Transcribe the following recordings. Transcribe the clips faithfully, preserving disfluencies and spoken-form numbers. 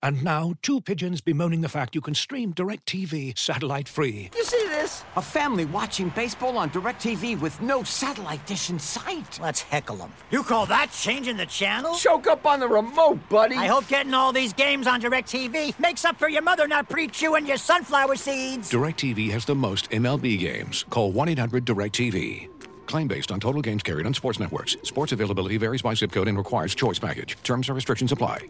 And now, two pigeons bemoaning the fact you can stream DirecTV satellite-free. You see this? A family watching baseball on DirecTV with no satellite dish in sight. Let's heckle them. You call that changing the channel? Choke up on the remote, buddy. I hope getting all these games on DirecTV makes up for your mother not pre-chewing your sunflower seeds. DirecTV has the most M L B games. Call one eight hundred DirecTV. Claim based on total games carried on sports networks. Sports availability varies by zip code and requires choice package. Terms and restrictions apply.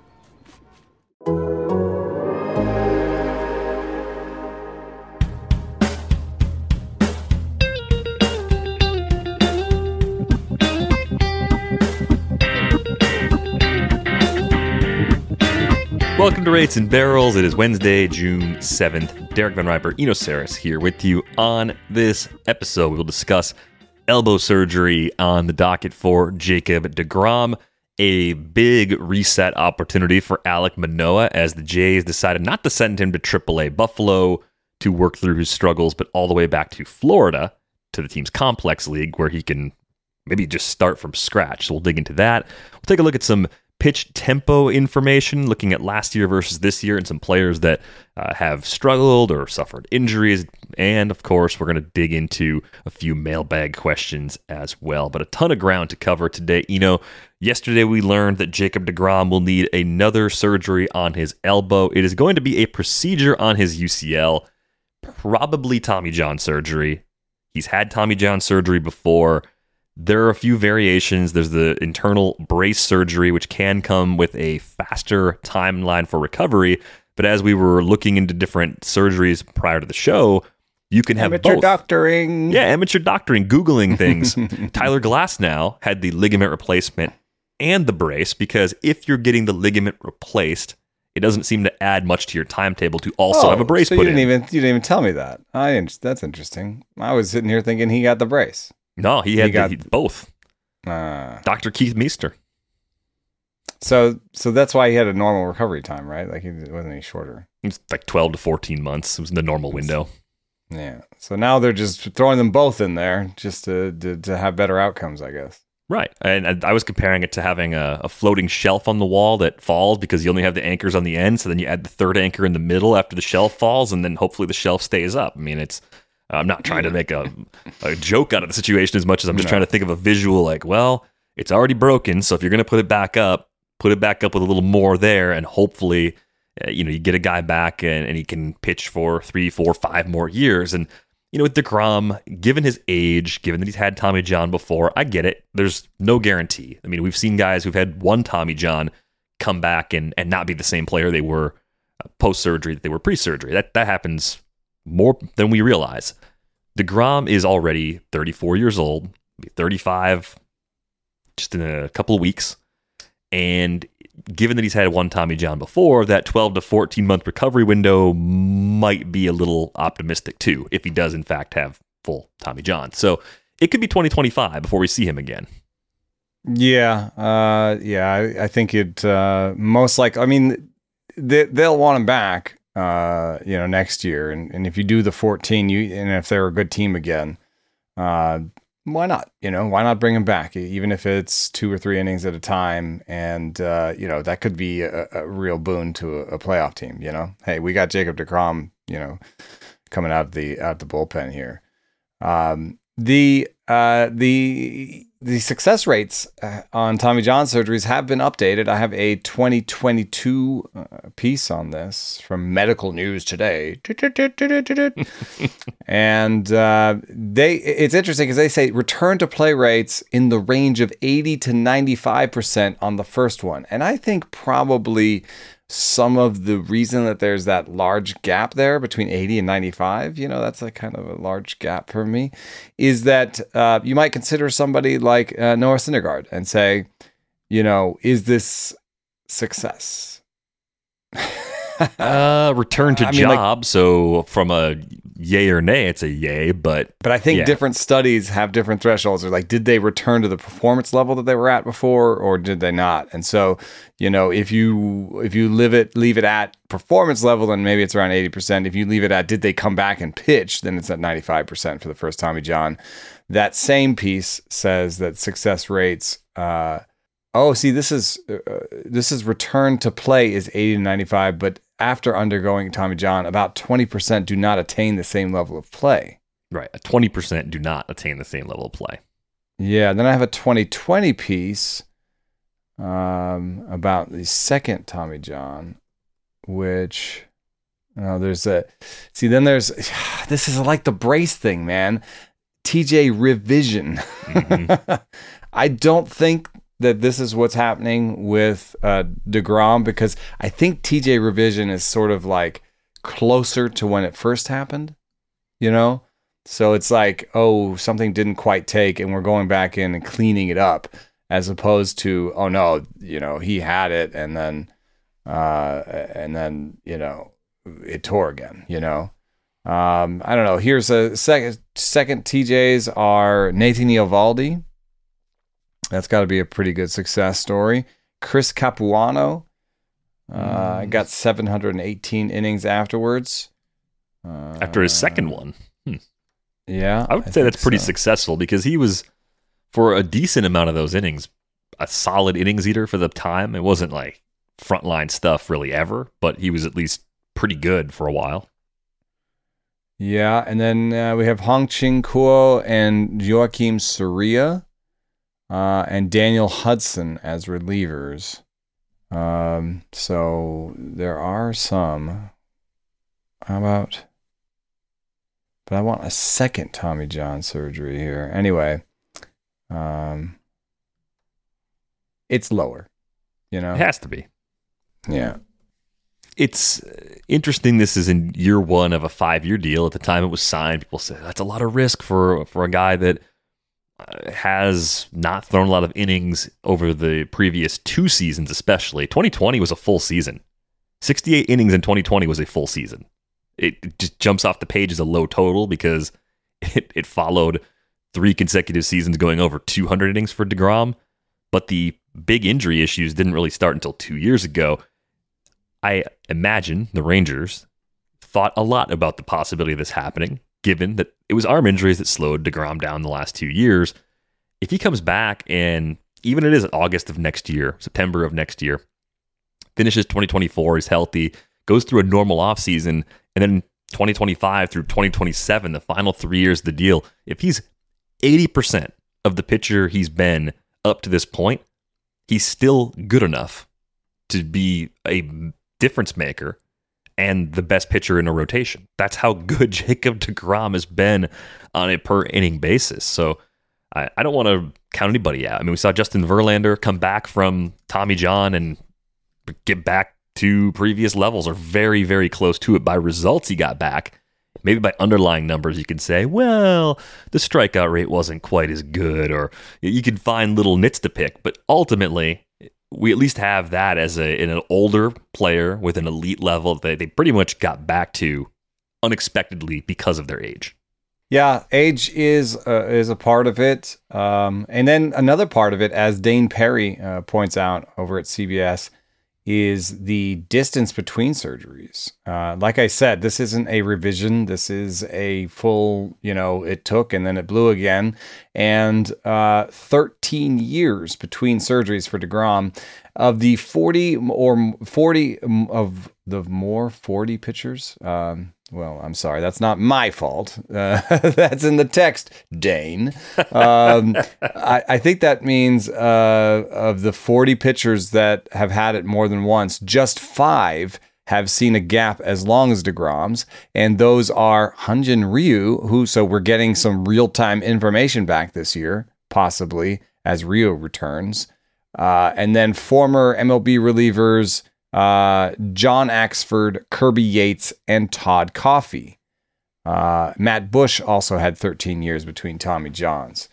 Welcome to Rates and Barrels. It is Wednesday, June seventh. Derek Van Riper, Eno Saris here with you on this episode. We will discuss elbow surgery on the docket for Jacob deGrom, a big reset opportunity for Alek Manoah as the Jays decided not to send him to triple A Buffalo to work through his struggles, but all the way back to Florida, to the team's complex league, where he can maybe just start from scratch. So we'll dig into that. We'll take a look at some pitch tempo information, looking at last year versus this year and some players that uh, have struggled or suffered injuries. And of course, we're going to dig into a few mailbag questions as well. But a ton of ground to cover today. You know, yesterday we learned that Jacob deGrom will need another surgery on his elbow. It is going to be a procedure on his U C L, probably Tommy John surgery. He's had Tommy John surgery before. There are a few variations. There's the internal brace surgery, which can come with a faster timeline for recovery. But as we were looking into different surgeries prior to the show, you can have amateur both. doctoring. Yeah, amateur doctoring, Googling things. Tyler Glasnow had the ligament replacement and the brace, because if you're getting the ligament replaced, it doesn't seem to add much to your timetable to also oh, have a brace so put you didn't in. Even, you didn't even tell me that. I That's interesting. I was sitting here thinking he got the brace. No, he had he got, the, he, both. Uh, Doctor Keith Meester. So so that's why he had a normal recovery time, right? Like, he wasn't any shorter. It's like twelve to fourteen months. It was in the normal window. Yeah. So now they're just throwing them both in there just to to, to have better outcomes, I guess. Right. And I was comparing it to having a, a floating shelf on the wall that falls because you only have the anchors on the end. So then you add the third anchor in the middle after the shelf falls, and then hopefully the shelf stays up. I mean, it's... I'm not trying to make a, a joke out of the situation as much as I'm just no. trying to think of a visual like, well, it's already broken, so if you're going to put it back up, put it back up with a little more there, and hopefully, uh, you know, you get a guy back and, and he can pitch for three, four, five more years. And, you know, with deGrom, given his age, given that he's had Tommy John before, I get it. There's no guarantee. I mean, we've seen guys who've had one Tommy John come back and, and not be the same player they were post-surgery that they were pre-surgery. That that happens more than we realize. deGrom is already thirty-four years old, be thirty-five just in a couple of weeks. And given that he's had one Tommy John before, that twelve to fourteen month recovery window might be a little optimistic too, if he does in fact have full Tommy John. So it could be twenty twenty-five before we see him again. Yeah. Uh, yeah. I, I think it uh, most like, I mean, they, they'll want him back. Uh, you know, next year, and, and if you do the fourteen, you and if they're a good team again, uh, why not? You know, why not bring him back, even if it's two or three innings at a time, and uh, you know, that could be a, a real boon to a, a playoff team. You know, hey, we got Jacob deGrom, you know, coming out of the out of the bullpen here. Um, the uh, the the success rates uh, on Tommy John surgeries have been updated. I have a twenty twenty-two uh, piece on this from Medical News Today. And uh, they it's interesting because they say return to play rates in the range of eighty to ninety-five percent on the first one. And I think probably some of the reason that there's that large gap there between eighty and ninety-five, you know, that's a kind of a large gap for me, is that uh, you might consider somebody like uh, Noah Syndergaard and say, you know, is this success? uh, return to I mean, job. Like, so from a yay or nay, it's a yay, but but I think yeah. different studies have different thresholds. Or like, did they return to the performance level that they were at before, or did they not? And so, you know, if you if you leave it leave it at performance level, then maybe it's around eighty percent. If you leave it at did they come back and pitch, then it's at ninety-five percent for the first Tommy John. That same piece says that success rates uh, Oh, see, this is uh, this is return to play is eighty to ninety-five, but after undergoing Tommy John, about twenty percent do not attain the same level of play. Right. twenty percent do not attain the same level of play. Yeah. Then I have a twenty twenty piece um, about the second Tommy John, which, oh, there's a, see, then there's, this is like the brace thing, man. T J revision. Mm-hmm. I don't think that this is what's happening with uh, DeGrom, because I think T J revision is sort of like closer to when it first happened, you know? So it's like, oh, something didn't quite take and we're going back in and cleaning it up, as opposed to, oh no, you know, he had it and then, uh, and then, you know, it tore again, you know? Um, I don't know. Here's a second, second T Js are Nathan Eovaldi. That's got to be a pretty good success story. Chris Capuano uh, mm. got seven hundred eighteen innings afterwards. Uh, After his second one. Hmm. Yeah. I would I say that's pretty so. successful, because he was, for a decent amount of those innings, a solid innings eater for the time. It wasn't like frontline stuff really ever, but he was at least pretty good for a while. Yeah, and then uh, we have Hong Ching Kuo and Joakim Soria. Uh, and Daniel Hudson as relievers. Um, so there are some. How about? But I want a second Tommy John surgery here. Anyway, um, it's lower. You know, it has to be. Yeah. It's interesting. This is in year one of a five-year deal. At the time it was signed, people said that's a lot of risk for for a guy that has not thrown a lot of innings over the previous two seasons, especially. twenty twenty was a full season. sixty-eight innings in twenty twenty was a full season. It just jumps off the page as a low total because it, it followed three consecutive seasons going over two hundred innings for DeGrom, but the big injury issues didn't really start until two years ago. I imagine the Rangers thought a lot about the possibility of this happening, given that it was arm injuries that slowed DeGrom down the last two years. If he comes back and even it is August of next year, September of next year, finishes twenty twenty-four, is healthy, goes through a normal offseason, and then twenty twenty-five through twenty twenty-seven, the final three years of the deal, if he's eighty percent of the pitcher he's been up to this point, he's still good enough to be a difference maker and the best pitcher in a rotation. That's how good Jacob DeGrom has been on a per inning basis. So I, I don't want to count anybody out. I mean, we saw Justin Verlander come back from Tommy John and get back to previous levels, or very, very close to it by results he got back. Maybe by underlying numbers, you can say, well, the strikeout rate wasn't quite as good, or you can find little nits to pick. But ultimately, we at least have that as a, an older player with an elite level that they pretty much got back to unexpectedly because of their age. Yeah, age is uh, is a part of it. Um, and then another part of it, as Dane Perry uh, points out over at C B S, is the distance between surgeries. Uh, like I said, this isn't a revision. This is a full, you know, it took and then it blew again. And uh, thirteen years between surgeries for DeGrom. Of the forty or forty of the more forty pitchers, um, well, I'm sorry, that's not my fault. Uh, that's in the text, Dane. Um, I, I think that means uh, of the forty pitchers that have had it more than once, just five have seen a gap as long as DeGrom's, and those are Hyunjin Ryu, who, so we're getting some real-time information back this year, possibly, as Ryu returns. Uh, and then former M L B relievers uh, John Axford, Kirby Yates, and Todd Coffey. Uh, Matt Bush also had thirteen years between Tommy Johns.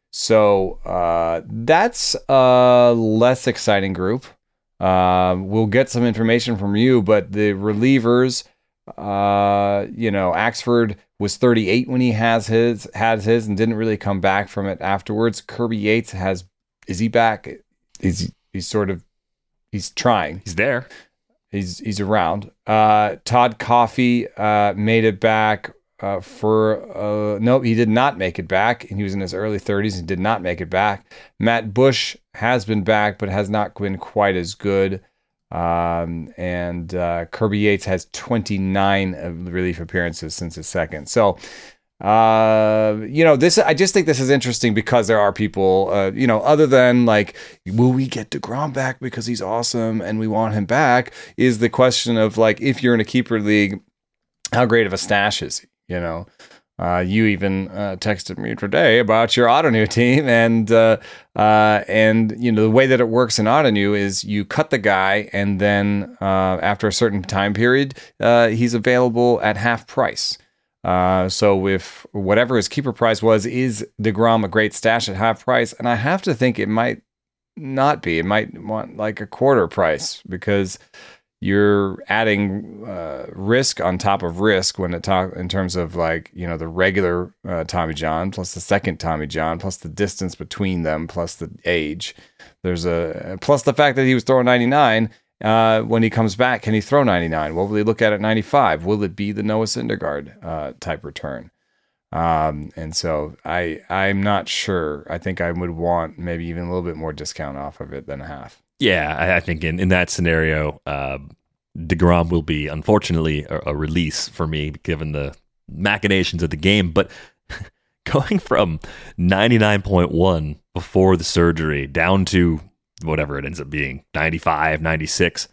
So uh, that's a less exciting group. Uh, we'll get some information from you, but the relievers, uh, you know, Axford was thirty-eight when he has his, had his and didn't really come back from it afterwards. Kirby Yates has, is he back? He's he's sort of he's trying. He's there. He's he's around. Uh, Todd Coffey uh, made it back uh, for uh, nope, he did not make it back, and he was in his early thirties and did not make it back. Matt Bush has been back, but has not been quite as good. Um, and uh, Kirby Yates has twenty-nine relief appearances since his second. So, uh, you know, this I just think this is interesting because there are people, uh, you know, other than like, will we get DeGrom back because he's awesome and we want him back? Is the question of like, if you're in a keeper league, how great of a stash is he? You know, uh, you even uh, texted me today about your Ottoneu team, and uh, uh, and you know the way that it works in Ottoneu is you cut the guy, and then uh, after a certain time period, uh, he's available at half price. Uh, so if whatever his keeper price was, is DeGrom a great stash at half price? And I have to think it might not be. It might want like a quarter price because you're adding uh, risk on top of risk when it talk in terms of like, you know, the regular uh, Tommy John plus the second Tommy John plus the distance between them plus the age. There's a plus the fact that he was throwing ninety-nine. Uh, when he comes back, can he throw ninety-nine? What will he look at at ninety-five? Will it be the Noah Syndergaard uh, type return? Um, and so I I'm not sure. I think I would want maybe even a little bit more discount off of it than a half. Yeah, I, I think in, in that scenario, uh, DeGrom will be, unfortunately, a, a release for me, given the machinations of the game. But going from ninety-nine point one before the surgery down to whatever it ends up being, ninety-five, ninety-six,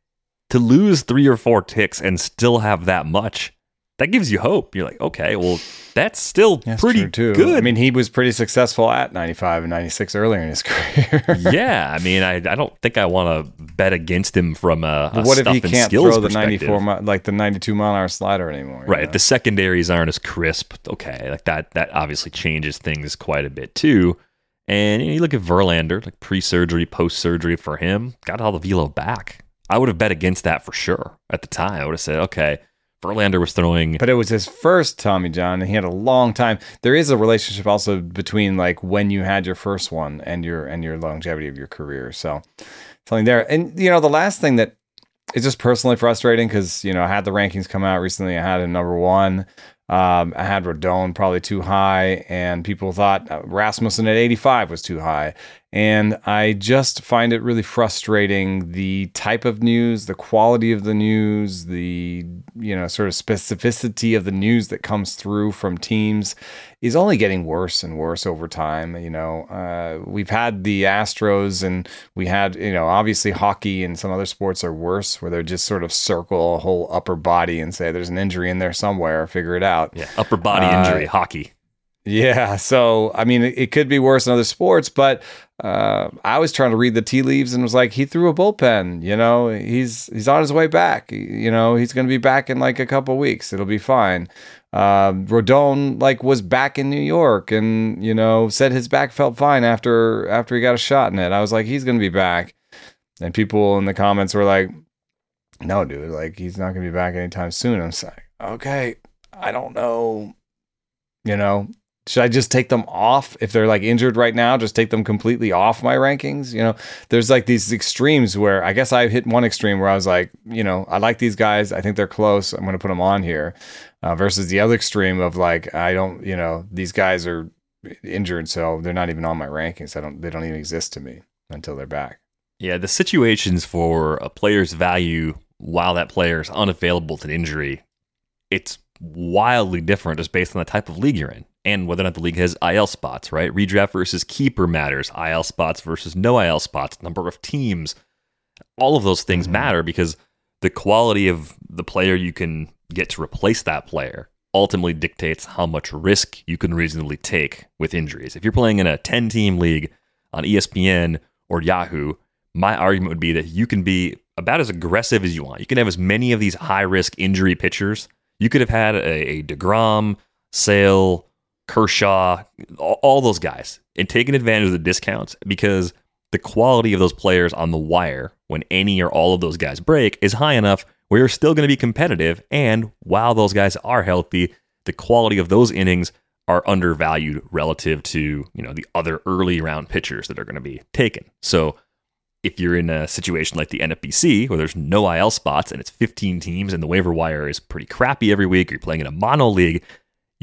to lose three or four ticks and still have that much, that gives you hope. You're like, okay, well, that's still that's pretty true too. good. I mean, he was pretty successful at ninety-five and ninety-six earlier in his career. Yeah, I mean, I I don't think I want to bet against him from a, a what if he stuff and can't skills throw the perspective. ninety-four mi- like the ninety-two mile an hour slider anymore? you Right, know? if the secondaries aren't as crisp, okay, like that that obviously changes things quite a bit too. And you, know, you look at Verlander, like pre-surgery, post-surgery for him, got all the velo back. I would have bet against that for sure at the time. I would have said, okay, Verlander was throwing. But it was his first Tommy John, and he had a long time. There is a relationship also between like when you had your first one and your and your longevity of your career. So something there. And you know, the last thing that is just personally frustrating because you know I had the rankings come out recently. I had him number one. Um, I had Rodon probably too high, and people thought Rasmussen at eighty-five was too high. And I just find it really frustrating, the type of news, the quality of the news, the, you know, sort of specificity of the news that comes through from teams is only getting worse and worse over time. You know, uh, we've had the Astros, and we had, you know, obviously hockey and some other sports are worse, where they just sort of circle a whole upper body and say there's an injury in there somewhere, figure it out. Yeah, upper body uh, injury, hockey. Yeah, so I mean, it, it could be worse in other sports, but uh, I was trying to read the tea leaves and was like, he threw a bullpen. You know, he's he's on his way back. You know, he's going to be back in like a couple weeks. It'll be fine. Uh, Rodon like was back in New York, and you know, said his back felt fine after after he got a shot in it. I was like, he's going to be back, and people in the comments were like, no, dude, like he's not going to be back anytime soon. I'm saying, okay, I don't know, you know. Should I just take them off if they're like injured right now? Just take them completely off my rankings? You know, there's like these extremes where I guess I hit one extreme where I was like, you know, I like these guys. I think they're close. I'm going to put them on here. Uh, versus the other extreme of like, I don't, you know, these guys are injured, so they're not even on my rankings. I don't, they don't even exist to me until they're back. Yeah, the situations for a player's value while that player is unavailable to injury, it's wildly different just based on the type of league you're in. And whether or not the league has I L spots, right? Redraft versus keeper matters. I L spots versus no I L spots. Number of teams. All of those things mm-hmm. matter because the quality of the player you can get to replace that player ultimately dictates how much risk you can reasonably take with injuries. If you're playing in a ten-team league on E S P N or Yahoo, my argument would be that you can be about as aggressive as you want. You can have as many of these high-risk injury pitchers. You could have had a, a DeGrom, Sale, Kershaw, all, all those guys, and taking advantage of the discounts because the quality of those players on the wire when any or all of those guys break is high enough where you're still going to be competitive. And while those guys are healthy, the quality of those innings are undervalued relative to, you know, the other early round pitchers that are going to be taken. So if you're in a situation like the N F B C where there's no I L spots and it's fifteen teams and the waiver wire is pretty crappy every week, or you're playing in a mono league,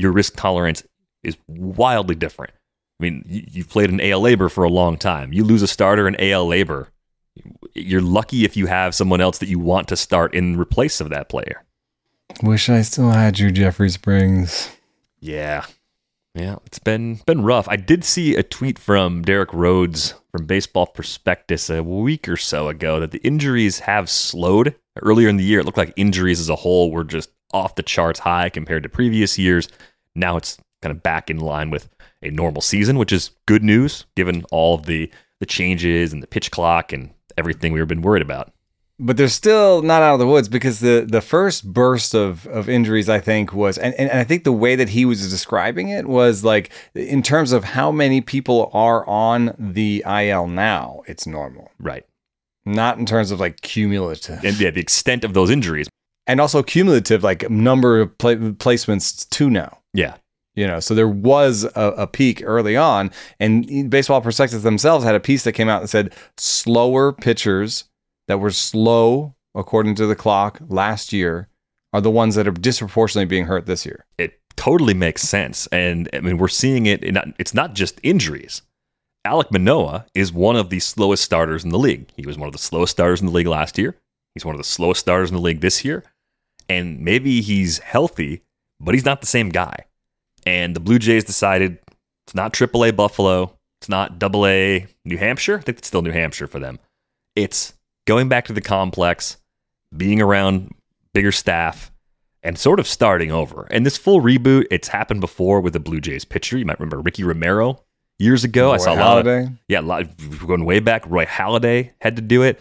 your risk tolerance is wildly different. I mean, you, you've played in A L labor for a long time. You lose a starter in A L labor, you're lucky if you have someone else that you want to start in replace of that player. Wish I still had you, Jeffrey Springs. Yeah. Yeah, it's been been rough. I did see a tweet from Derek Rhodes from Baseball Prospectus a week or so ago that the injuries have slowed. Earlier in the year, it looked like injuries as a whole were just off the charts high compared to previous years. Now it's kind of back in line with a normal season, which is good news given all of the, the changes and the pitch clock and everything we've been worried about. But they're still not out of the woods because the, the first burst of, of injuries, I think, was, and, and I think the way that he was describing it was like, in terms of how many people are on the I L now, it's normal. Right. Not in terms of like cumulative. And yeah, the extent of those injuries. And also cumulative, like number of pla- placements to now. Yeah. You know, so there was a, a peak early on, and Baseball Prospectus themselves had a piece that came out and said slower pitchers that were slow, according to the clock, last year are the ones that are disproportionately being hurt this year. It totally makes sense. And I mean, we're seeing it. In, it's not just injuries. Alek Manoah is one of the slowest starters in the league. He was one of the slowest starters in the league last year. He's one of the slowest starters in the league this year. And maybe he's healthy, but he's not the same guy. And the Blue Jays decided it's not triple A Buffalo. It's not double A New Hampshire. I think it's still New Hampshire for them. It's going back to the complex, being around bigger staff, and sort of starting over. And this full reboot, it's happened before with the Blue Jays pitcher. You might remember Ricky Romero years ago. Roy I saw Halladay. a lot of, yeah, a lot of, going way back. Roy Halladay had to do it.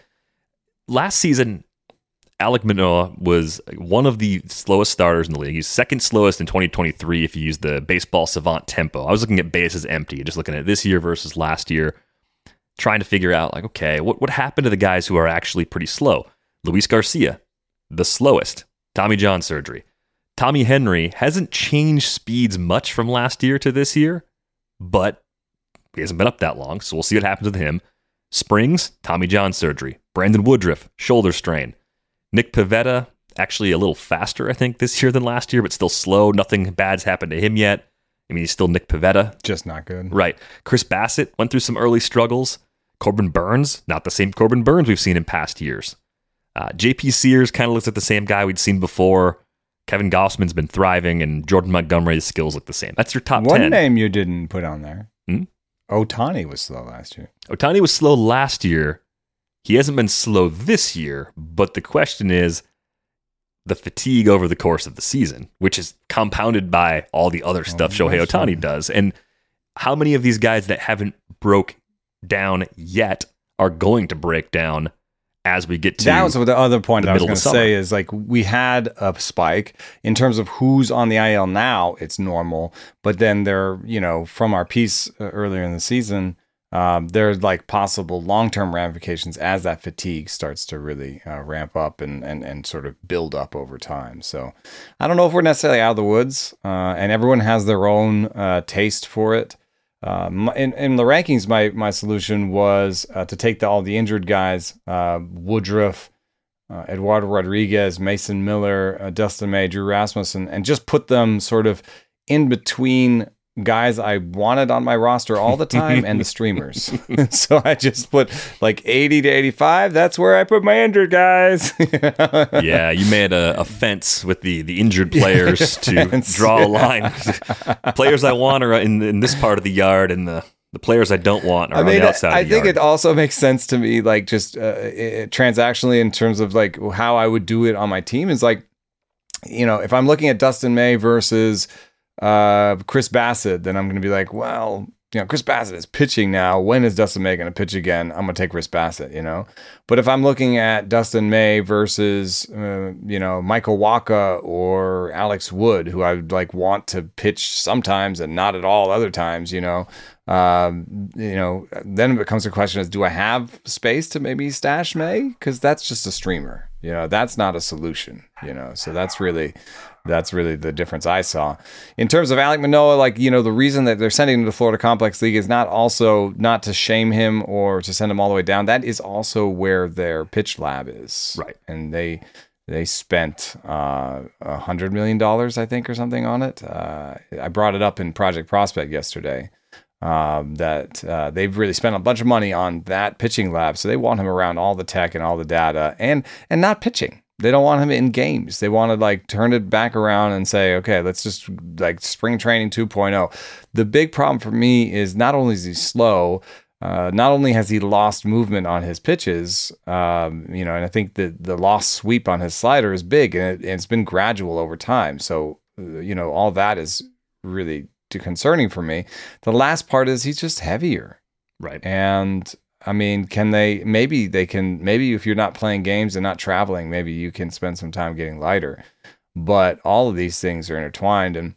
Last season, Alek Manoah was one of the slowest starters in the league. He's second slowest in twenty twenty-three if you use the Baseball Savant tempo. I was looking at bases empty, just looking at this year versus last year, trying to figure out, like, okay, what, what happened to the guys who are actually pretty slow? Luis Garcia, the slowest. Tommy John surgery. Tommy Henry hasn't changed speeds much from last year to this year, but he hasn't been up that long, so we'll see what happens with him. Springs, Tommy John surgery. Brandon Woodruff, shoulder strain. Nick Pivetta, actually a little faster, I think, this year than last year, but still slow. Nothing bad's happened to him yet. I mean, he's still Nick Pivetta. Just not good. Right. Chris Bassett went through some early struggles. Corbin Burns, not the same Corbin Burns we've seen in past years. Uh, J P Sears kind of looks like the same guy we'd seen before. Kevin Gossman's been thriving, and Jordan Montgomery's skills look the same. That's your top One ten. One name you didn't put on there. Hmm? Ohtani was slow last year. Ohtani was slow last year. He hasn't been slow this year, but the question is the fatigue over the course of the season, which is compounded by all the other stuff oh, Shohei Ohtani does. And how many of these guys that haven't broke down yet are going to break down as we get to that was the other point the that I was going to summer. say is like we had a spike in terms of who's on the I L now. It's normal, but then there, you know, from our piece uh, earlier in the season, um, there's like possible long-term ramifications as that fatigue starts to really uh, ramp up and, and and sort of build up over time. So I don't know if we're necessarily out of the woods, uh, and everyone has their own uh, taste for it. Uh, my, in, in the rankings, my my solution was uh, to take the, all the injured guys, uh, Woodruff, uh, Eduardo Rodriguez, Mason Miller, uh, Dustin May, Drew Rasmussen, and just put them sort of in between guys I wanted on my roster all the time and the streamers. So I just put like eighty to eighty-five. That's where I put my injured guys. Yeah, you made a, a fence with the, the injured players to draw a line. Players I want are in, in this part of the yard, and the, the players I don't want are I mean, on the outside I of the think yard. it also makes sense to me, like just uh, it, transactionally in terms of like how I would do it on my team is like, you know, if I'm looking at Dustin May versus uh, Chris Bassett, then I'm going to be like, well, you know, Chris Bassett is pitching now. When is Dustin May going to pitch again? I'm going to take Chris Bassett, you know. But if I'm looking at Dustin May versus, uh, you know, Michael Wacha or Alex Wood, who I would like want to pitch sometimes and not at all other times, you know, um, you know, then it becomes a question is, do I have space to maybe stash May? Because that's just a streamer, you know, that's not a solution, you know. So that's really... That's really the difference I saw. In terms of Alek Manoah, like, you know, the reason that they're sending him to the Florida Complex League is not also not to shame him or to send him all the way down. That is also where their pitch lab is. Right. And they, They spent uh, one hundred million dollars, I think, or something on it. Uh, I brought it up in Project Prospect yesterday. Um, that uh, they've really spent a bunch of money on that pitching lab. So they want him around all the tech and all the data and and not pitching. They don't want him in games. They want to like turn it back around and say, okay, let's just like spring training two point oh. The big problem for me is not only is he slow, uh, not only has he lost movement on his pitches, um, you know, and I think the, the lost sweep on his slider is big, and, it, and it's been gradual over time. So, uh, you know, all that is really too concerning for me. The last part is he's just heavier. Right. And I mean, can they, maybe they can, maybe if you're not playing games and not traveling, maybe you can spend some time getting lighter. But all of these things are intertwined. And,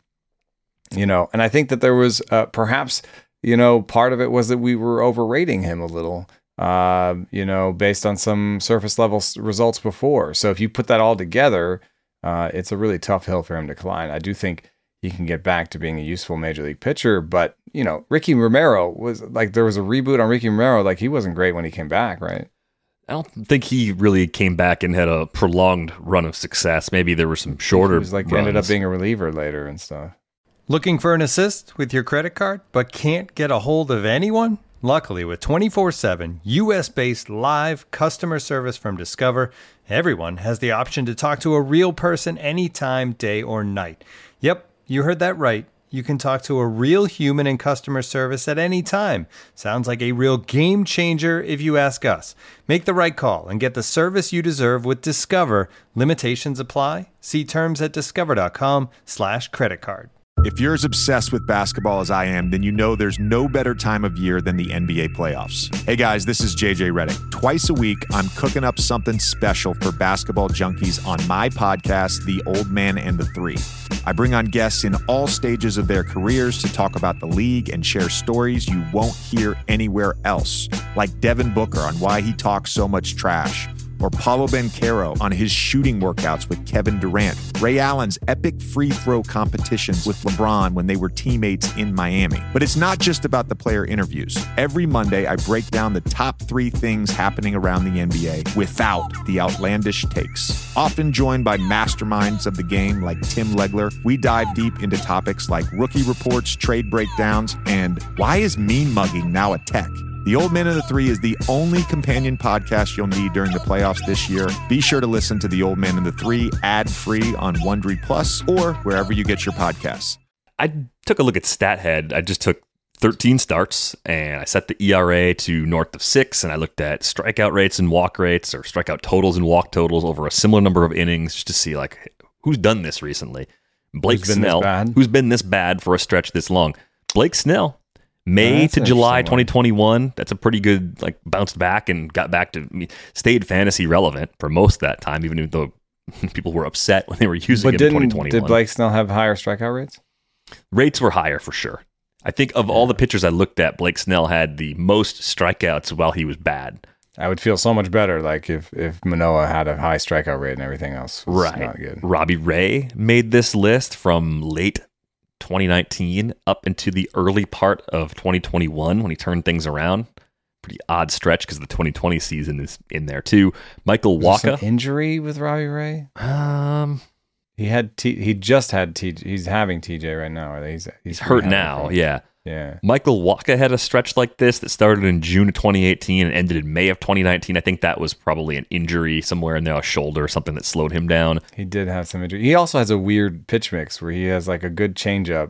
you know, and I think that there was uh, perhaps, you know, part of it was that we were overrating him a little, uh, you know, based on some surface level results before. So if you put that all together, uh, it's a really tough hill for him to climb. I do think he can get back to being a useful major league pitcher, but you know, Ricky Romero was like, there was a reboot on Ricky Romero. Like he wasn't great when he came back, right? I don't think he really came back and had a prolonged run of success. Maybe there were some shorter He was like, runs. ended up being a reliever later and stuff. Looking for an assist with your credit card, but can't get a hold of anyone? Luckily, with twenty-four seven U S-based live customer service from Discover, everyone has the option to talk to a real person anytime, day or night. Yep, you heard that right. You can talk to a real human in customer service at any time. Sounds like a real game changer if you ask us. Make the right call and get the service you deserve with Discover. Limitations apply. See terms at discover.com slash credit card. If you're as obsessed with basketball as I am, then you know there's no better time of year than the N B A playoffs. Hey guys, this is J J Redick. Twice a week, I'm cooking up something special for basketball junkies on my podcast, The Old Man and the Three. I bring on guests in all stages of their careers to talk about the league and share stories you won't hear anywhere else, like Devin Booker on why he talks so much trash, or Paolo Banchero on his shooting workouts with Kevin Durant, Ray Allen's epic free throw competitions with LeBron when they were teammates in Miami. But it's not just about the player interviews. Every Monday, I break down the top three things happening around the N B A without the outlandish takes. Often joined by masterminds of the game like Tim Legler, we dive deep into topics like rookie reports, trade breakdowns, and why is mean mugging now a tech? The Old Man and the Three is the only companion podcast you'll need during the playoffs this year. Be sure to listen to The Old Man and the Three ad-free on Wondery Plus or wherever you get your podcasts. I took a look at StatHead. I just took thirteen starts and I set the E R A to north of six, and I looked at strikeout rates and walk rates, or strikeout totals and walk totals over a similar number of innings, just to see like who's done this recently. Blake Who's been Snell, this bad? who's been this bad for a stretch this long. Blake Snell. May That's to an July interesting twenty twenty-one. That's a pretty good, like, bounced back and got back to, I mean, stayed fantasy relevant for most of that time, even though people were upset when they were using But it in twenty didn't twenty-one. did Blake Snell have higher strikeout rates? Rates were higher for sure. I think of all the pitchers I looked at, Blake Snell had the most strikeouts while he was bad. I would feel so much better like if if Manoah had a high strikeout rate and everything else was Right. not good. Robbie Ray made this list from late twenty nineteen up into the early part of twenty twenty-one when he turned things around. Pretty odd stretch because the twenty twenty season is in there too. Michael Was there Wacha. some injury with Robbie Ray? Um, He had T, he just had T. He's having T J right now. Or he's he's, he's hurt having now. it. Yeah. Yeah. Michael Wacha had a stretch like this that started in June of twenty eighteen and ended in May of twenty nineteen. I think that was probably an injury somewhere in there, a shoulder or something that slowed him down. He did have some injury. He also has a weird pitch mix where he has like a good changeup,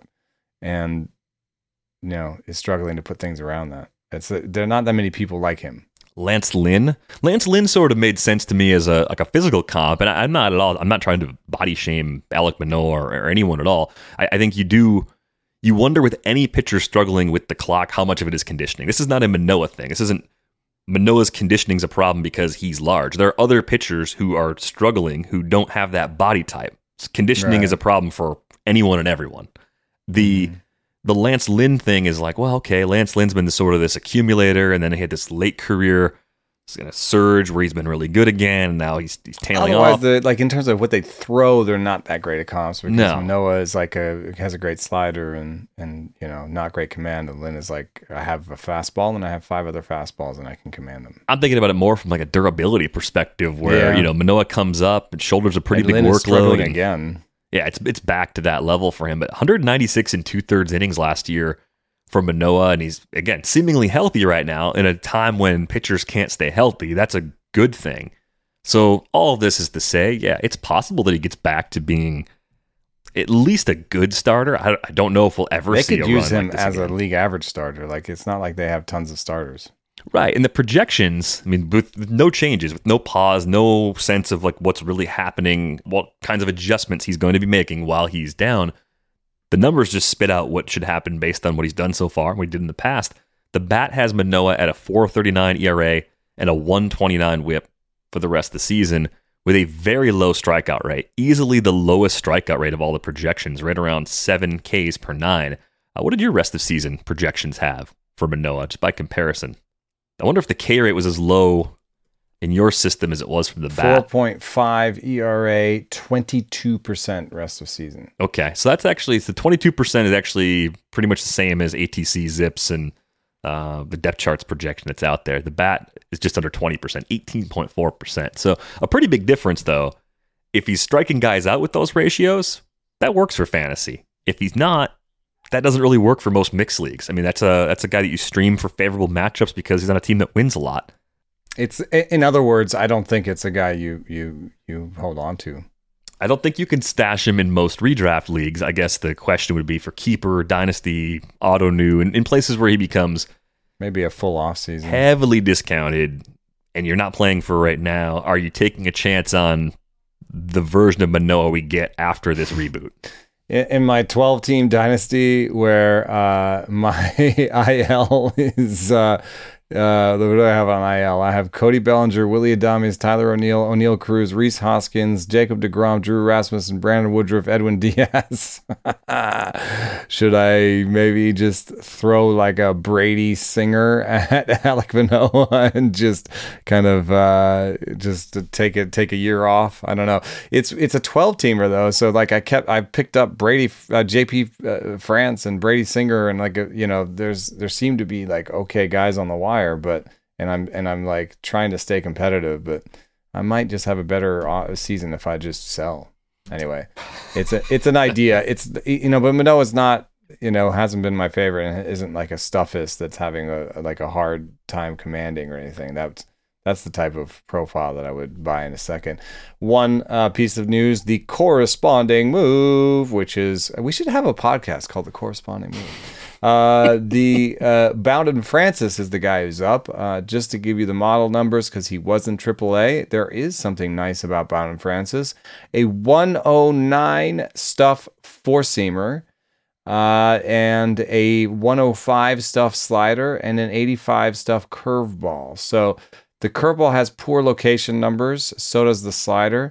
and you know is struggling to put things around that. It's there are not that many people like him. Lance Lynn. Lance Lynn sort of made sense to me as a like a physical comp, and I, I'm not at all. I'm not trying to body shame Alek Manoah or, or anyone at all. I, I think you do. You wonder with any pitcher struggling with the clock, how much of it is conditioning. This is not a Manoah thing. This isn't Manoah's conditioning is a problem because he's large. There are other pitchers who are struggling who don't have that body type. Conditioning Right. is a problem for anyone and everyone. The Mm-hmm. the Lance Lynn thing is like, well, okay, Lance Lynn's been sort of this accumulator, and then he had this late career He's going to surge where he's been really good again, and now he's he's tailing Otherwise, off. the, like in terms of what they throw, they're not that great at comps because No. Manoah is like a has a great slider and and you know not great command, and Lynn is like I have a fastball and I have five other fastballs and I can command them. I'm thinking about it more from like a durability perspective, where Yeah. you know Manoah comes up and shoulders a pretty Like, big Lynn is workload. struggling and- again. Yeah, it's it's back to that level for him. But one ninety-six and two thirds innings last year for Manoah, and he's again seemingly healthy right now in a time when pitchers can't stay healthy. That's a good thing. So all of this is to say, yeah, it's possible that he gets back to being at least a good starter. I, I don't know if we'll ever They see could a use run him like this as again. a league average starter. Like it's not like they have tons of starters. Right. And the projections, I mean, with, with no changes, with no pause, no sense of like what's really happening, what kinds of adjustments he's going to be making while he's down, the numbers just spit out what should happen based on what he's done so far and what he did in the past. The bat has Manoah at a four thirty-nine E R A and a one twenty-nine whip for the rest of the season with a very low strikeout rate, easily the lowest strikeout rate of all the projections, right around seven Ks per nine. Uh, what did your rest of season projections have for Manoah, just by comparison? I wonder if the K rate was as low in your system as it was from the Four bat. point five E R A, twenty-two percent rest of season. Okay, so that's actually, so twenty-two percent is actually pretty much the same as A T C Zips and uh, the depth charts projection that's out there. The bat is just under twenty percent, eighteen point four percent. So a pretty big difference, though. If he's striking guys out with those ratios, that works for fantasy. If he's not, that doesn't really work for most mixed leagues. I mean, that's a that's a guy that you stream for favorable matchups because he's on a team that wins a lot. It's in other words, I don't think it's a guy you you you hold on to. I don't think you can stash him in most redraft leagues. I guess the question would be for keeper, dynasty, auto new, and in places where he becomes Maybe a full off season. heavily discounted and you're not playing for right now. Are you taking a chance on the version of Manoah we get after this reboot? In in my twelve team dynasty where uh, my I L is uh, uh, what do I have on I L? I have Cody Bellinger, Willie Adames, Tyler O'Neill, O'Neill Cruz, Reese Hoskins, Jacob deGrom, Drew Rasmussen, Brandon Woodruff, Edwin Diaz. Should I maybe just throw like a Brady Singer at Alek Manoah and just kind of uh, just take it take a year off? I don't know. It's it's a twelve teamer though, so like I kept I picked up Brady uh, J P uh, France and Brady Singer, and like uh, you know there's there seem to be like okay guys on the wire, but and I'm and I'm like trying to stay competitive, but I might just have a better uh, season if I just sell. Anyway, it's a it's an idea. It's you know, but Manoah's not you know hasn't been my favorite and isn't like a stuffist that's having a like a hard time commanding or anything. That's that's the type of profile that I would buy in a second. One uh, piece of news: the corresponding move, which is we should have a podcast called the corresponding move. Uh, the uh, Bowden Francis is the guy who's up. Uh, just to give you the model numbers, because he was in triple A, there is something nice about Bowden Francis. A one oh nine stuff four-seamer, uh, and a one oh five stuff slider, and an eighty-five stuff curveball. So the curveball has poor location numbers, so does the slider.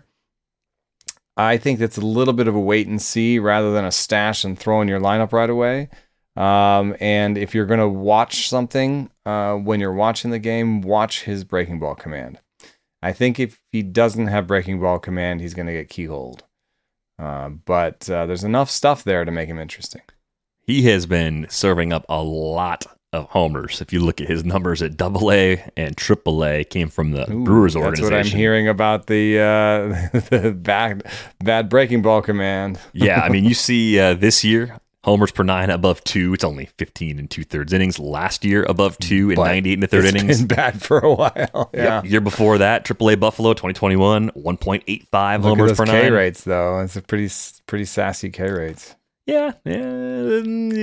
I think that's a little bit of a wait and see rather than a stash and throw in your lineup right away. Um, and if you're going to watch something, uh, when you're watching the game, watch his breaking ball command. I think if he doesn't have breaking ball command, he's going to get keyholed. Uh, but uh, there's enough stuff there to make him interesting. He has been serving up a lot of homers. If you look at his numbers at double A and triple A, came from the Ooh, Brewers that's organization. what I'm hearing about the, uh, the bad, bad breaking ball command. Yeah, I mean, you see uh, this year, homers per nine above two. It's only fifteen and two thirds innings. Last year, above two and But ninety-eight and a third it's innings. been bad for a while. Yeah. Yep. Year before that, triple A Buffalo, twenty twenty-one, one point eight five Look homers at per those K nine. rates, though. It's a pretty, pretty sassy K rates. Yeah, yeah,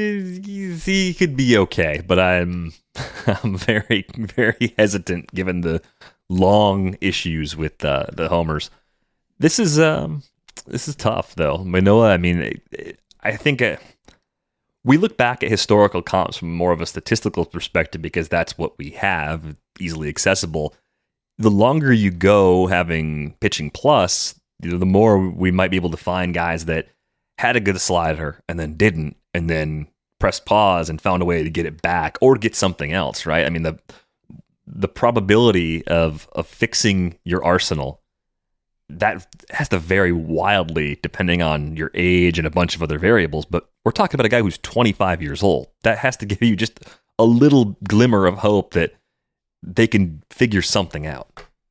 he could be okay, but I'm, I'm very, very hesitant given the long issues with uh, the homers. This is, um, this is tough though. Manoah, I mean, it, it, I think. Uh, We look back at historical comps from more of a statistical perspective because that's what we have, easily accessible. The longer you go having pitching plus, you know, the more we might be able to find guys that had a good slider and then didn't, and then pressed pause and found a way to get it back or get something else, right? I mean, the the probability of of fixing your arsenal, that has to vary wildly depending on your age and a bunch of other variables. But we're talking about a guy who's twenty-five years old. That has to give you just a little glimmer of hope that they can figure something out.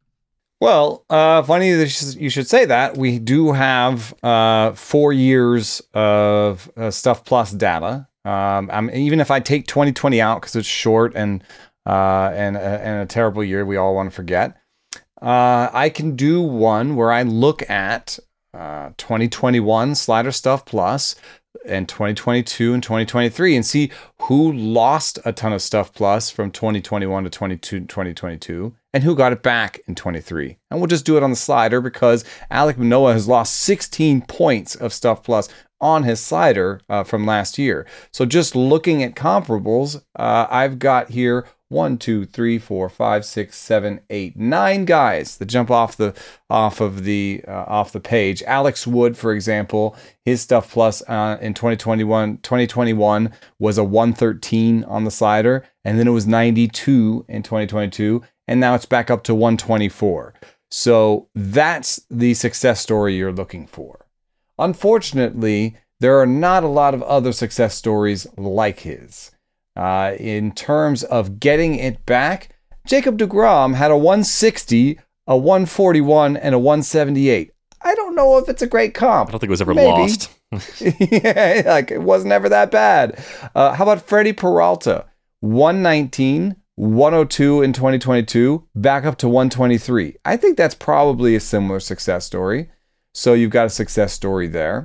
Well, uh, funny that you should say that. We do have uh, four years of uh, Stuff Plus data. Um, I'm, even if I take twenty twenty out because it's short and uh, and uh, and a terrible year, we all want to forget. Uh, I can do one where I look at uh, twenty twenty-one Slider Stuff Plus and twenty twenty-two and twenty twenty-three and see who lost a ton of Stuff Plus from twenty twenty-one to twenty twenty-two and who got it back in twenty-three. And we'll just do it on the slider because Alek Manoah has lost sixteen points of Stuff Plus on his slider uh, from last year. So just looking at comparables, uh, I've got here one, two, three, four, five, six, seven, eight, nine guys that jump off the off of the uh, off the page. Alex Wood, for example, his Stuff Plus uh, in twenty twenty-one, twenty twenty-one was a one thirteen on the slider, and then it was ninety-two in twenty twenty-two, and now it's back up to one twenty-four. So that's the success story you're looking for. Unfortunately, there are not a lot of other success stories like his. Uh, in terms of getting it back, Jacob deGrom had a one sixty, a one forty-one, and a one seventy-eight. I don't know if it's a great comp. I don't think it was ever Maybe. lost. Yeah, like it wasn't ever that bad. Uh, how about Freddie Peralta? one nineteen, one oh two in twenty twenty-two, back up to one twenty-three. I think that's probably a similar success story. So you've got a success story there.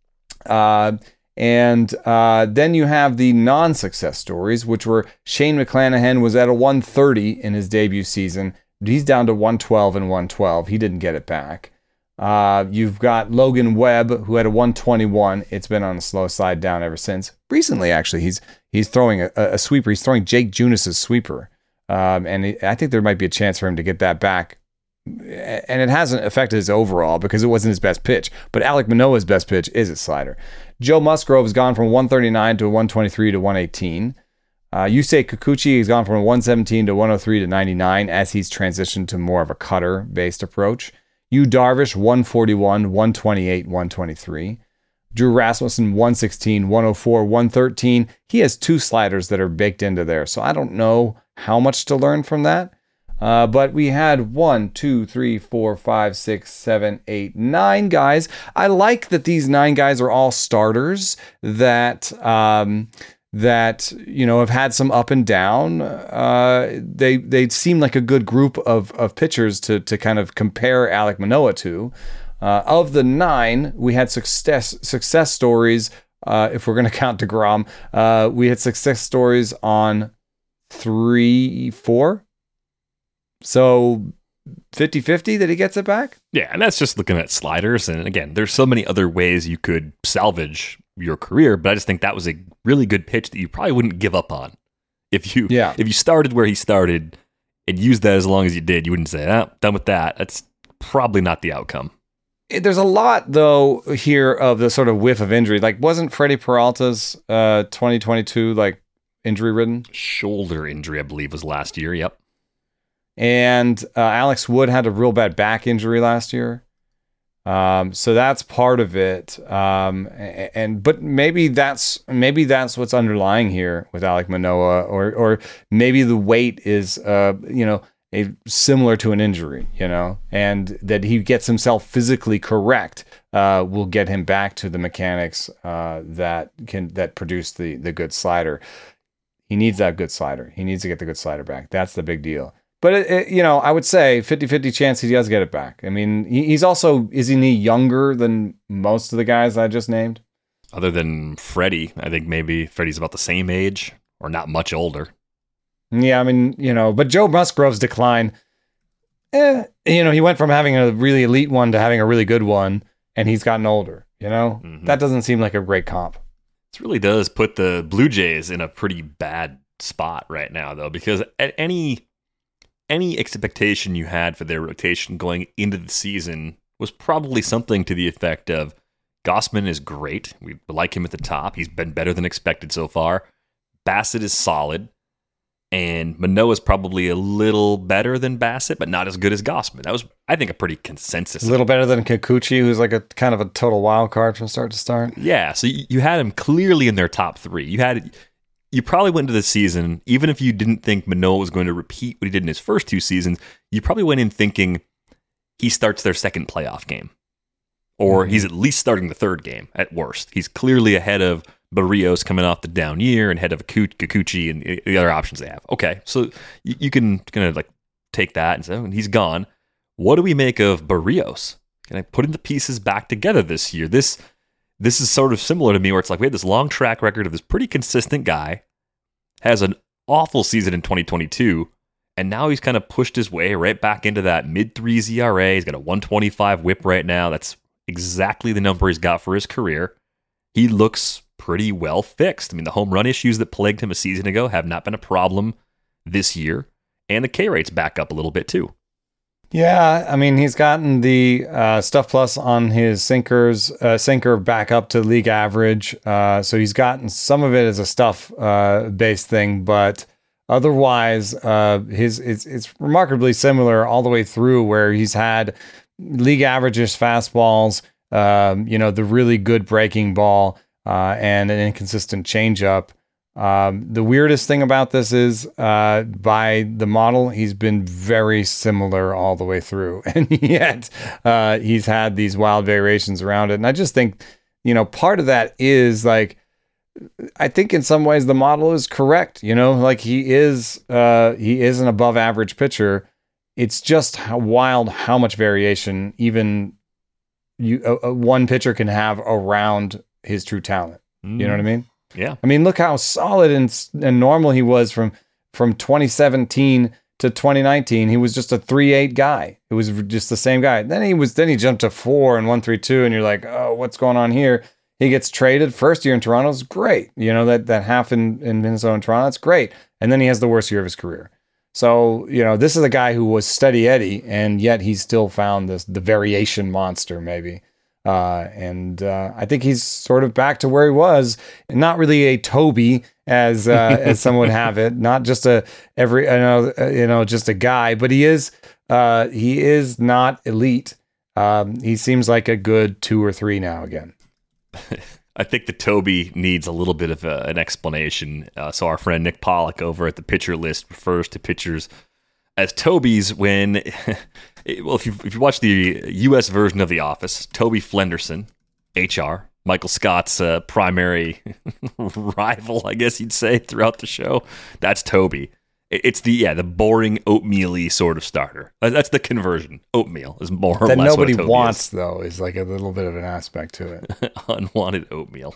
Uh, and uh, then you have the non-success stories, which were Shane McClanahan was at a one thirty in his debut season. He's down to one twelve and one twelve. He didn't get it back. Uh, you've got Logan Webb, who had a one twenty-one. It's been on the slow side down ever since. Recently, actually, he's he's throwing a, a sweeper. He's throwing Jake Junis's sweeper. Um, and he, I think there might be a chance for him to get that back. And it hasn't affected his overall because it wasn't his best pitch. But Alek Manoah's best pitch is his slider. Joe Musgrove has gone from one thirty-nine to a one twenty-three to one eighteen. Uh, Yusei Kikuchi has gone from one seventeen to one oh three to ninety-nine as he's transitioned to more of a cutter-based approach. Yu Darvish, one forty-one, one twenty-eight, one twenty-three. Drew Rasmussen, one sixteen, one oh four, one thirteen. He has two sliders that are baked into there, so I don't know how much to learn from that. Uh, but we had one, two, three, four, five, six, seven, eight, nine guys. I like that these nine guys are all starters that um, that you know have had some up and down. Uh, they they seem like a good group of of pitchers to to kind of compare Alek Manoah to. Uh, of the nine, we had success success stories. Uh, if we're going to count DeGrom, uh, we had success stories on three, four. So fifty-fifty that he gets it back? Yeah, and that's just looking at sliders. And again, there's so many other ways you could salvage your career, but I just think that was a really good pitch that you probably wouldn't give up on. If you yeah. if you started where he started and used that as long as you did, you wouldn't say, oh, done with that. That's probably not the outcome. There's a lot, though, here of the sort of whiff of injury. Like, wasn't Freddie Peralta's uh, twenty twenty-two, like, injury-ridden? Shoulder injury, I believe, was last year, yep. And uh, Alex Wood had a real bad back injury last year. Um, so that's part of it. Um, and, and but maybe that's maybe that's what's underlying here with Alek Manoah, or or maybe the weight is uh, you know, a similar to an injury, you know, and that he gets himself physically correct uh, will get him back to the mechanics uh, that can that produce the the good slider. He needs that good slider. He needs to get the good slider back. That's the big deal. But, it, it, you know, I would say fifty-fifty chance he does get it back. I mean, he, he's also, isn't he younger than most of the guys I just named? Other than Freddie, I think maybe Freddie's about the same age or not much older. Yeah, I mean, you know, but Joe Musgrove's decline, eh, you know, he went from having a really elite one to having a really good one, and he's gotten older, you know? Mm-hmm. That doesn't seem like a great comp. This really does put the Blue Jays in a pretty bad spot right now, though, because at any... Any expectation you had for their rotation going into the season was probably something to the effect of Gausman is great. We like him at the top. He's been better than expected so far. Bassett is solid. And Manoah's probably a little better than Bassett, but not as good as Gausman. That was, I think, a pretty consensus. A little better than Kikuchi, who's like a kind of a total wild card from start to start. Yeah, so you, you had him clearly in their top three. You had, you probably went into the season, even if you didn't think Manoah was going to repeat what he did in his first two seasons, you probably went in thinking he starts their second playoff game. Or mm-hmm. he's at least starting the third game at worst. He's clearly ahead of Barrios coming off the down year and ahead of Kikuchi and the other options they have. Okay, so you, you can kind of like take that and say, oh, he's gone. What do we make of Barrios? Can I put in the pieces back together this year? This this is sort of similar to me where it's like we had this long track record of this pretty consistent guy, has an awful season in twenty twenty-two, and now he's kind of pushed his way right back into that mid threes E R A. He's got a one twenty-five whip right now. That's exactly the number he's got for his career. He looks pretty well fixed. I mean, the home run issues that plagued him a season ago have not been a problem this year, and the K rate's back up a little bit too. Yeah, I mean, he's gotten the uh, stuff plus on his sinkers, uh, sinker back up to league average. Uh, so he's gotten some of it as a stuff uh, based thing, but otherwise, uh, his it's it's remarkably similar all the way through, where he's had league averages fastballs, um, you know, the really good breaking ball. Uh, and an inconsistent changeup. Um, the weirdest thing about this is, uh, by the model, he's been very similar all the way through, and yet uh, he's had these wild variations around it. And I just think, you know, part of that is like, I think in some ways the model is correct. You know, like he is, uh, he is an above average pitcher. It's just how wild how much variation even you uh, one pitcher can have around his true talent. You know what I mean? Yeah. I mean, look how solid and, and normal he was from from twenty seventeen to twenty nineteen. He was just a three eight guy. It was just the same guy. Then he was then he jumped to four and one three two, and you're like, oh, what's going on here? He gets traded. First year in Toronto is great. You know, that that half in, in Minnesota and Toronto, that's great. And then he has the worst year of his career. So, you know, this is a guy who was steady Eddie, and yet he's still found this the variation monster, maybe. Uh, and uh, I think he's sort of back to where he was. Not really a Toby, as uh, as some would have it. Not just a every you know you know just a guy, but he is uh, he is not elite. Um, he seems like a good two or three now again. I think the Toby needs a little bit of a, an explanation. Uh, so our friend Nick Pollock over at the Pitcher List refers to pitchers as Tobys when, well, if you if you watch the U S version of The Office, Toby Flenderson, H R, Michael Scott's uh, primary rival, I guess you'd say, throughout the show, that's Toby. It's the yeah the boring oatmeal-y sort of starter. That's the conversion. Oatmeal is more or that less nobody what Toby wants, is. though, is like a little bit of an aspect to it. Unwanted oatmeal.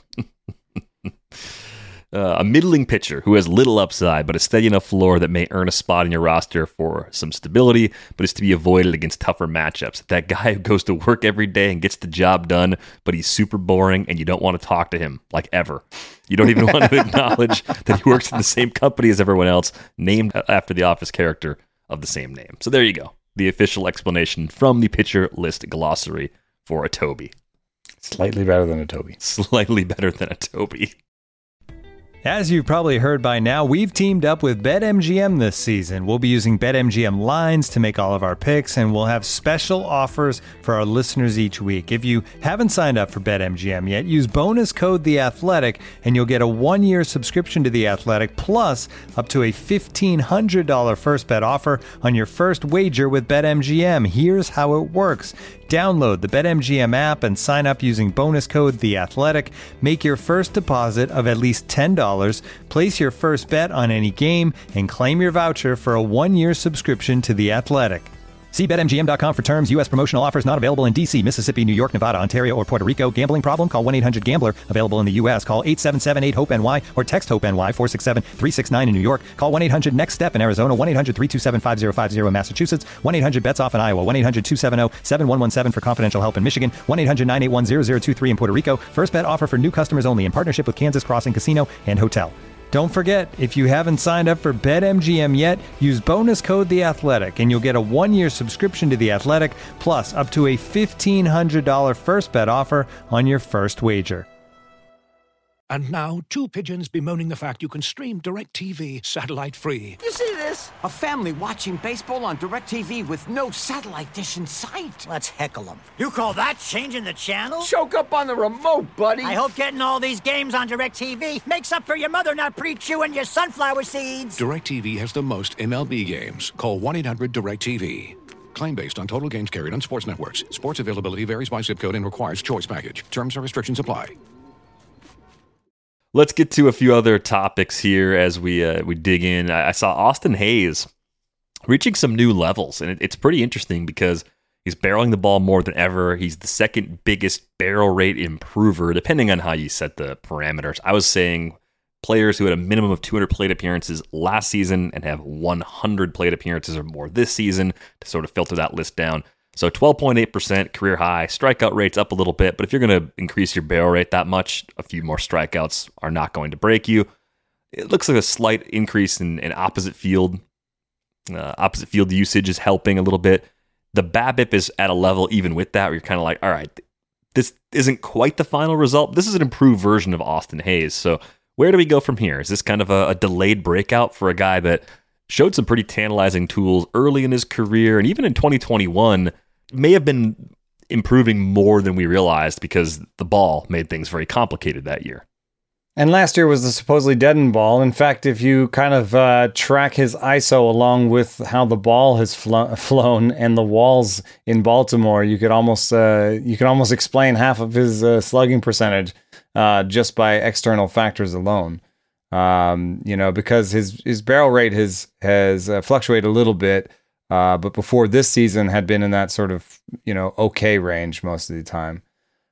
Uh, a middling pitcher who has little upside, but a steady enough floor that may earn a spot in your roster for some stability, but is to be avoided against tougher matchups. That guy who goes to work every day and gets the job done, but he's super boring and you don't want to talk to him, like ever. You don't even want to acknowledge that he works in the same company as everyone else, named after the Office character of the same name. So there you go. The official explanation from the Pitcher List glossary for a Toby. Slightly better than a Toby. Slightly better than a Toby. As you've probably heard by now, we've teamed up with BetMGM this season. We'll be using BetMGM lines to make all of our picks, and we'll have special offers for our listeners each week. If you haven't signed up for BetMGM yet, use bonus code The Athletic, and you'll get a one-year subscription to The Athletic, plus up to a fifteen hundred dollars first bet offer on your first wager with BetMGM. Here's how it works. Download the BetMGM app and sign up using bonus code The Athletic. Make your first deposit of at least ten dollars, place your first bet on any game, and claim your voucher for a one-year subscription to The Athletic. See Bet M G M dot com for terms. U S promotional offers not available in D C, Mississippi, New York, Nevada, Ontario, or Puerto Rico. Gambling problem? Call one eight hundred gambler. Available in the U S. Call eight seven seven eight hope N Y or text HOPE-NY four six seven three six nine in New York. Call one eight hundred next step in Arizona. one eight hundred three two seven five zero five zero in Massachusetts. one eight hundred bets off in Iowa. one eight hundred two seven zero seven one one seven for confidential help in Michigan. one eight hundred nine eight one zero zero two three in Puerto Rico. First bet offer for new customers only in partnership with Kansas Crossing Casino and Hotel. Don't forget, if you haven't signed up for BetMGM yet, use bonus code The Athletic, and you'll get a one-year subscription to The Athletic, plus up to a fifteen hundred dollars first bet offer on your first wager. And now, two pigeons bemoaning the fact you can stream DirecTV satellite-free. You see this? A family watching baseball on DirecTV with no satellite dish in sight. Let's heckle them. You call that changing the channel? Choke up on the remote, buddy. I hope getting all these games on DirecTV makes up for your mother not pre-chewing your sunflower seeds. DirecTV has the most M L B games. Call one eight hundred direct T V. Claim based on total games carried on sports networks. Sports availability varies by zip code and requires choice package. Terms and restrictions apply. Let's get to a few other topics here as we uh, we dig in. I, I saw Austin Hayes reaching some new levels, and it, it's pretty interesting because he's barreling the ball more than ever. He's the second biggest barrel rate improver, depending on how you set the parameters. I was saying players who had a minimum of two hundred plate appearances last season and have one hundred plate appearances or more this season to sort of filter that list down. So twelve point eight percent career high. Strikeout rate's up a little bit, but if you're going to increase your barrel rate that much, a few more strikeouts are not going to break you. It looks like a slight increase in, in opposite field. Uh, opposite field usage is helping a little bit. The BABIP is at a level even with that where you're kind of like, all right, this isn't quite the final result. This is an improved version of Austin Hayes. So where do we go from here? Is this kind of a, a delayed breakout for a guy that showed some pretty tantalizing tools early in his career and even in twenty twenty-one may have been improving more than we realized because the ball made things very complicated that year? And last year was the supposedly deadened ball. In fact, if you kind of uh, track his I S O along with how the ball has flo- flown and the walls in Baltimore, you could almost uh, you could almost explain half of his uh, slugging percentage uh, just by external factors alone. Um, you know, because his his barrel rate has has uh, fluctuated a little bit, uh, but before this season had been in that sort of, you know, okay range most of the time.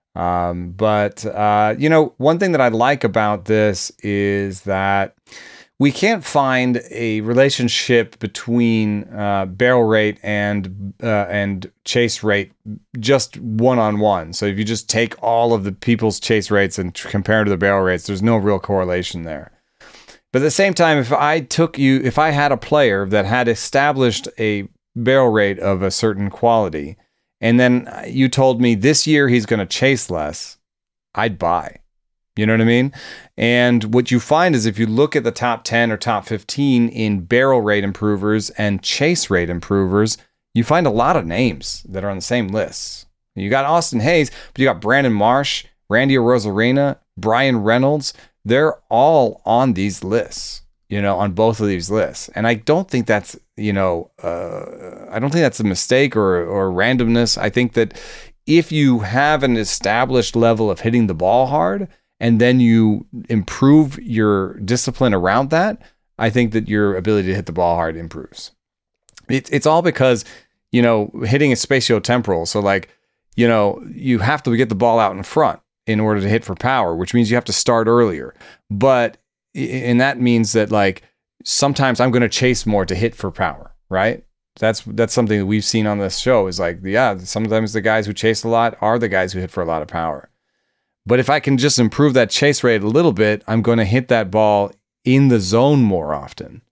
Um, but, uh, you know, one thing that I like about this is that we can't find a relationship between uh, barrel rate and uh, and chase rate just one-on-one. So if you just take all of the people's chase rates and tr- compare to the barrel rates, there's no real correlation there. But at the same time, if I took you, if I had a player that had established a barrel rate of a certain quality, and then you told me this year he's going to chase less, I'd buy. You know what I mean? And what you find is if you look at the top ten or top fifteen in barrel rate improvers and chase rate improvers, you find a lot of names that are on the same lists. You got Austin Hayes, but you got Brandon Marsh, Randy Arozarena, Brian Reynolds. They're all on these lists, you know, on both of these lists. And I don't think that's, you know, uh, I don't think that's a mistake or, or randomness. I think that if you have an established level of hitting the ball hard and then you improve your discipline around that, I think that your ability to hit the ball hard improves. It's it's all because, you know, hitting is spatiotemporal. So like, you know, you have to get the ball out in front in order to hit for power, which means you have to start earlier. But, and that means that like, sometimes I'm going to chase more to hit for power, right? That's that's something that we've seen on this show is like, yeah, sometimes the guys who chase a lot are the guys who hit for a lot of power. But if I can just improve that chase rate a little bit, I'm going to hit that ball in the zone more often,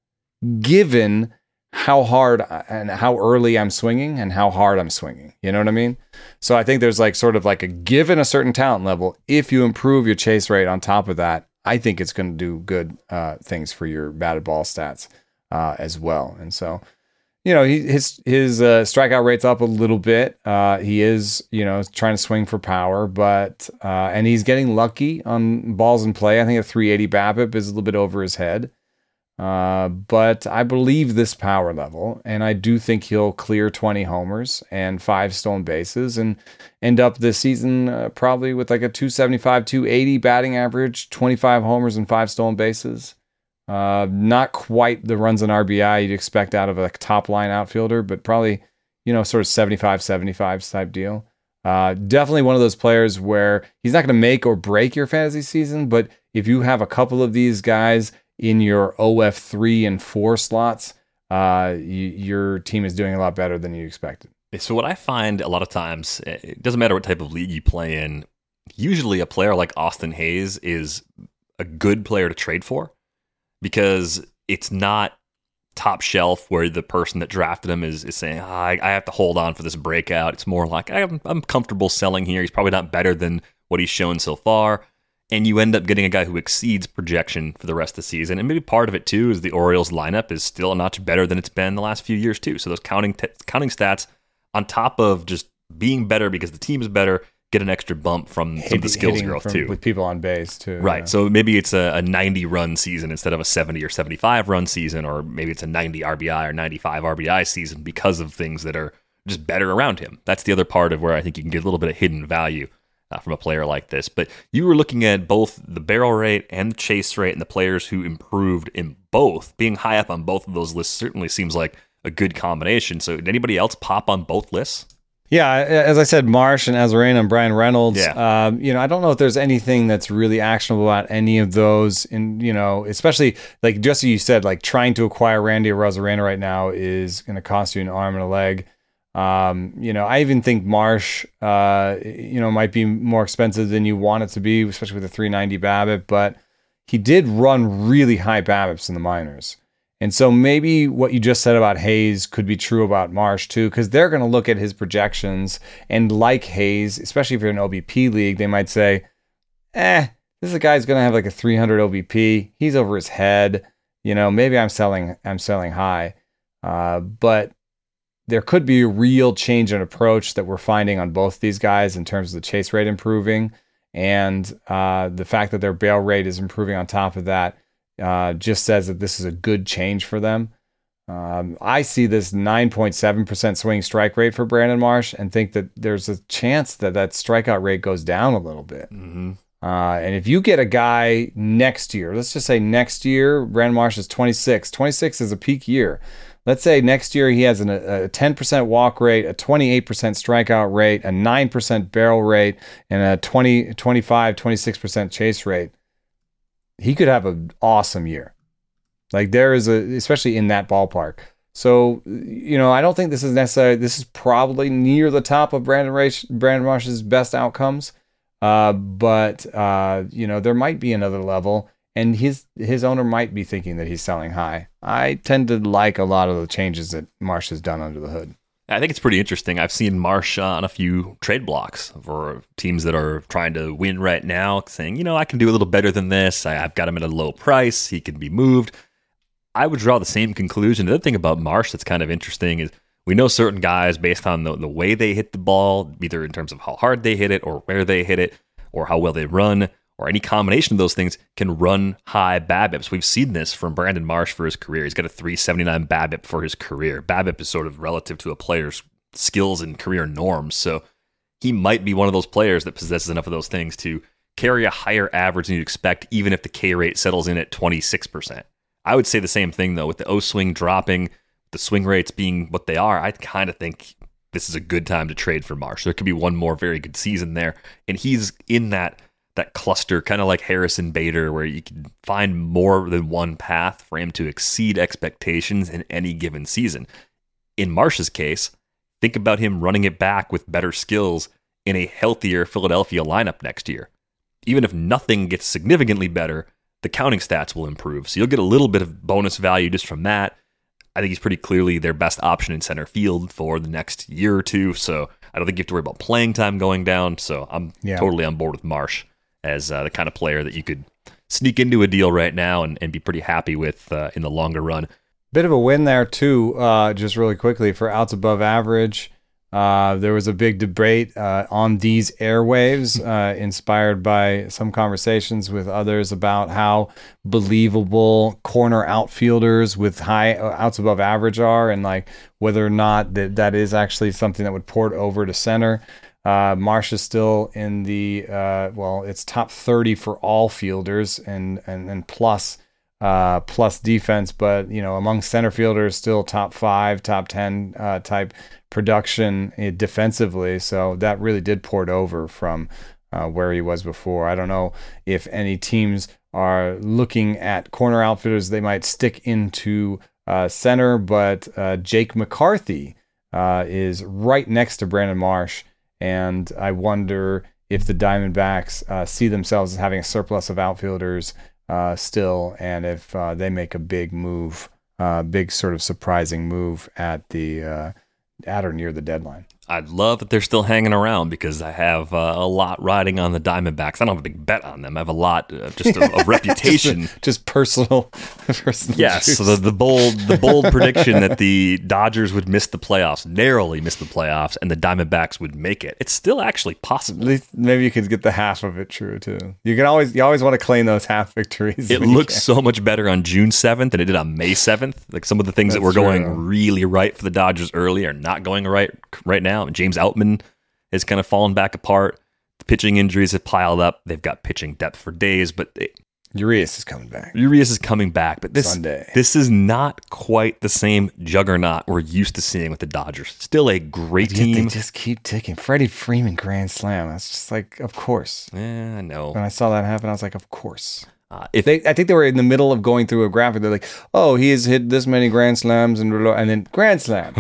given how hard and how early I'm swinging and how hard I'm swinging. You know what I mean? So I think there's like sort of like a given a certain talent level, if you improve your chase rate on top of that, I think it's going to do good uh, things for your batted ball stats uh, as well. And so, you know, he, his his uh, strikeout rate's up a little bit. Uh, he is, you know, trying to swing for power, but uh, and he's getting lucky on balls in play. I think a three eighty BABIP is a little bit over his head. Uh, but I believe this power level, and I do think he'll clear twenty homers and five stolen bases and end up this season uh, probably with like a two seventy-five, two eighty batting average, twenty-five homers and five stolen bases. Uh, not quite the runs and R B I you'd expect out of a top line outfielder, but probably, you know, sort of seventy-five seventy-five type deal. Uh, definitely one of those players where he's not going to make or break your fantasy season, but if you have a couple of these guys in your O F three and four slots, uh, you, your team is doing a lot better than you expected. So what I find a lot of times, it doesn't matter what type of league you play in, usually a player like Austin Hayes is a good player to trade for because it's not top shelf where the person that drafted him is, is saying, oh, I, I have to hold on for this breakout. It's more like, I'm, I'm comfortable selling here. He's probably not better than what he's shown so far. and you end up getting a guy who exceeds projection for the rest of the season. And maybe part of it, too, is the Orioles lineup is still a notch better than it's been the last few years, too. So those counting t- counting stats, on top of just being better because the team is better, get an extra bump from Hit, some of the skills hitting growth, from, too. with people on base, too. Right. Yeah. So maybe it's a, a ninety-run season instead of a seventy or seventy-five run season, or maybe it's a ninety R B I or ninety-five R B I season because of things that are just better around him. That's the other part of where I think you can get a little bit of hidden value Uh, from a player like this. But you were looking at both the barrel rate and the chase rate and the players who improved in both. Being high up on both of those lists certainly seems like a good combination. So did anybody else pop on both lists? Yeah, as I said, Marsh and Arozarena and Brian Reynolds. Yeah. Um, you know, I don't know if there's anything that's really actionable about any of those. And, you know, especially like just as you said, like trying to acquire Randy Arozarena right now is going to cost you an arm and a leg. Um, you know, I even think Marsh, uh, you know, might be more expensive than you want it to be, especially with a three ninety BABIP, but he did run really high BABIPs in the minors. And so maybe what you just said about Hayes could be true about Marsh too, because they're going to look at his projections and like Hayes, especially if you're in an O B P league, they might say, eh, this is a guy who's going to have like a three hundred O B P. He's over his head. You know, maybe I'm selling, I'm selling high. Uh, but there could be a real change in approach that we're finding on both these guys in terms of the chase rate improving, and uh, the fact that their bail rate is improving on top of that uh, just says that this is a good change for them. Um, I see this nine point seven percent swing strike rate for Brandon Marsh and think that there's a chance that that strikeout rate goes down a little bit. Mm-hmm. Uh, and if you get a guy next year, let's just say next year, Brandon Marsh is twenty-six. twenty-six is a peak year. Let's say next year he has an, a ten percent walk rate, a twenty-eight percent strikeout rate, a nine percent barrel rate, and a twenty, twenty-five, twenty-six percent chase rate. He could have an awesome year. Like there is a, especially in that ballpark. So, you know, I don't think this is necessarily, this is probably near the top of Brandon, Rash, Brandon Marsh's best outcomes. Uh, but, uh, you know, there might be another level. And his his owner might be thinking that he's selling high. I tend to like a lot of the changes that Marsh has done under the hood. I think it's pretty interesting. I've seen Marsh on a few trade blocks for teams that are trying to win right now, saying, you know, I can do a little better than this. I, I've got him at a low price. He can be moved. I would draw the same conclusion. The other thing about Marsh that's kind of interesting is we know certain guys based on the, the way they hit the ball, either in terms of how hard they hit it or where they hit it or how well they run, or any combination of those things, can run high BABIPs. We've seen this from Brandon Marsh for his career. He's got a three seventy-nine BABIP for his career. BABIP is sort of relative to a player's skills and career norms. So he might be one of those players that possesses enough of those things to carry a higher average than you'd expect, even if the K rate settles in at twenty-six percent. I would say the same thing, though, with the O-swing dropping, the swing rates being what they are. I kind of think this is a good time to trade for Marsh. There could be one more very good season there, and he's in that that cluster, kind of like Harrison Bader, where you can find more than one path for him to exceed expectations in any given season. In Marsh's case, think about him running it back with better skills in a healthier Philadelphia lineup next year. Even if nothing gets significantly better, the counting stats will improve. So you'll get a little bit of bonus value just from that. I think he's pretty clearly their best option in center field for the next year or two. So I don't think you have to worry about playing time going down. So I'm yeah. totally on board with Marsh as uh, the kind of player that you could sneak into a deal right now and, and be pretty happy with uh, in the longer run. Bit of a win there, too, uh, just really quickly, for outs above average. Uh, there was a big debate uh, on these airwaves, uh, inspired by some conversations with others about how believable corner outfielders with high outs above average are, and like whether or not that, that is actually something that would port over to center. Uh, Marsh is still in the, uh, well, it's top thirty for all fielders and, and, and plus, uh, plus defense, but, you know, among center fielders, still top five, top ten uh, type production defensively. So that really did port over from uh, where he was before. I don't know if any teams are looking at corner outfielders they might stick into uh, center, but uh, Jake McCarthy uh, is right next to Brandon Marsh. And I wonder if the Diamondbacks uh, see themselves as having a surplus of outfielders uh, still, and if uh, they make a big move, uh, big sort of surprising move at the uh, at or near the deadline. I love that they're still hanging around because I have uh, a lot riding on the Diamondbacks. I don't have a big bet on them. I have a lot uh, just of, of reputation. just, just personal, personal. Yes, juice. so the, the bold, the bold prediction that the Dodgers would miss the playoffs, narrowly miss the playoffs, and the Diamondbacks would make it. It's still actually possible. At least maybe you could get the half of it true too. You can always, you always want to claim those half victories. It looks so much better on June seventh than it did on May seventh. Like some of the things That's that were going true. really right for the Dodgers early are not going right right now. James Outman has kind of fallen back apart. The pitching injuries have piled up. They've got pitching depth for days, but they, Urias is coming back. Urias is coming back. But this Sunday. this is not quite the same juggernaut we're used to seeing with the Dodgers. Still a great Yet they team. just keep ticking. Freddie Freeman grand slam. That's just like, of course. Yeah, I know. When I saw that happen, I was like, of course. Uh, if They, I think they were in the middle of going through a graphic. They're like, "Oh, he has hit this many grand slams," and and then grand slam.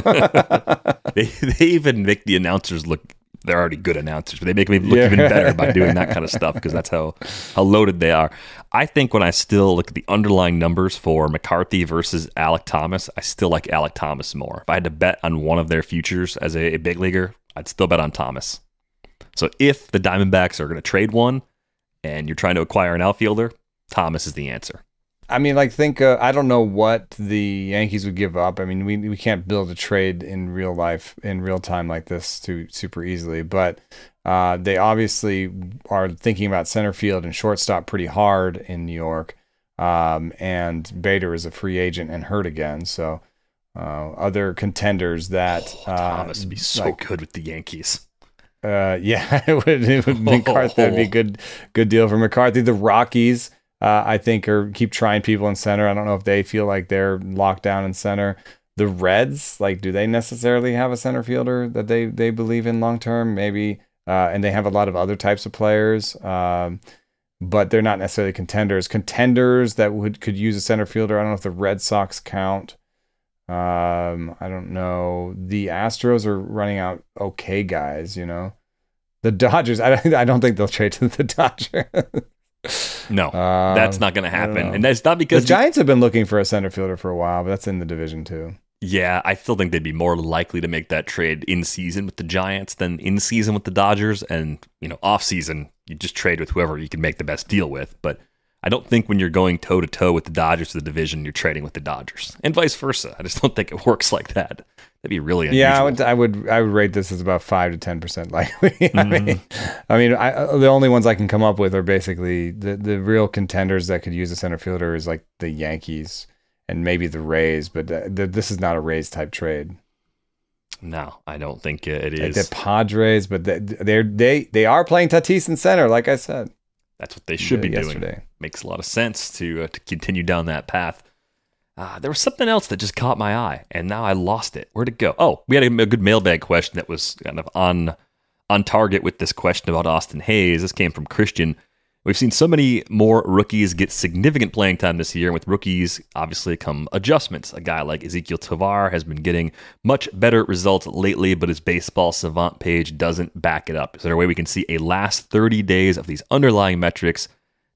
they, they even make the announcers look, they're already good announcers, but they make me look Yeah. even better by doing that kind of stuff because that's how, how loaded they are. I think when I still look at the underlying numbers for McCarthy versus Alec Thomas, I still like Alec Thomas more. If I had to bet on one of their futures as a, a big leaguer, I'd still bet on Thomas. So if the Diamondbacks are going to trade one and you're trying to acquire an outfielder, Thomas is the answer. I mean, like, think, uh, I don't know what the Yankees would give up. I mean, we we can't build a trade in real life, in real time like this too super easily, but uh, they obviously are thinking about center field and shortstop pretty hard in New York. Um, and Bader is a free agent and hurt again. So uh, other contenders that Oh, uh, Thomas would be so like, good with the Yankees. Uh, yeah, it would. It would McCarthy would be a good, good deal for McCarthy. The Rockies, uh, I think, are keep trying people in center. I don't know if they feel like they're locked down in center. The Reds, like, do they necessarily have a center fielder that they they believe in long term? Maybe, uh, and they have a lot of other types of players, um, but they're not necessarily contenders. Contenders that would could use a center fielder. I don't know if the Red Sox count. Um, I don't know. The Astros are running out okay guys, you know. The Dodgers, I don't, I don't think they'll trade to the Dodgers. No, Um, that's not going to I don't happen. know. And that's not The because Giants have been looking for a center fielder for a while, but that's in the division too. Yeah, I still think they'd be more likely to make that trade in season with the Giants than in season with the Dodgers. And, you know, off season, you just trade with whoever you can make the best deal with. But I don't think when you're going toe to toe with the Dodgers to the division, you're trading with the Dodgers, and vice versa. I just don't think it works like that. That'd be really unusual. Yeah, I would, I would, I would rate this as about five to ten percent likely. I Mm-hmm. mean, I mean, I, the only ones I can come up with are basically the the real contenders that could use a center fielder is like the Yankees and maybe the Rays, but the, the, this is not a Rays type trade. No, I don't think it Like is. the Padres, but they they're, they they are playing Tatis in center, like I said. That's what they should be yesterday. doing. Makes a lot of sense to uh, to continue down that path. Uh, there was something else that just caught my eye, and now I lost it. Where'd it go? Oh, we had a, a good mailbag question that was kind of on on target with this question about Austin Hayes. This came from Christian. We've seen so many more rookies get significant playing time this year, and with rookies, obviously, come adjustments. A guy like Ezekiel Tovar has been getting much better results lately, but his baseball savant page doesn't back it up. Is there a way we can see a last thirty days of these underlying metrics,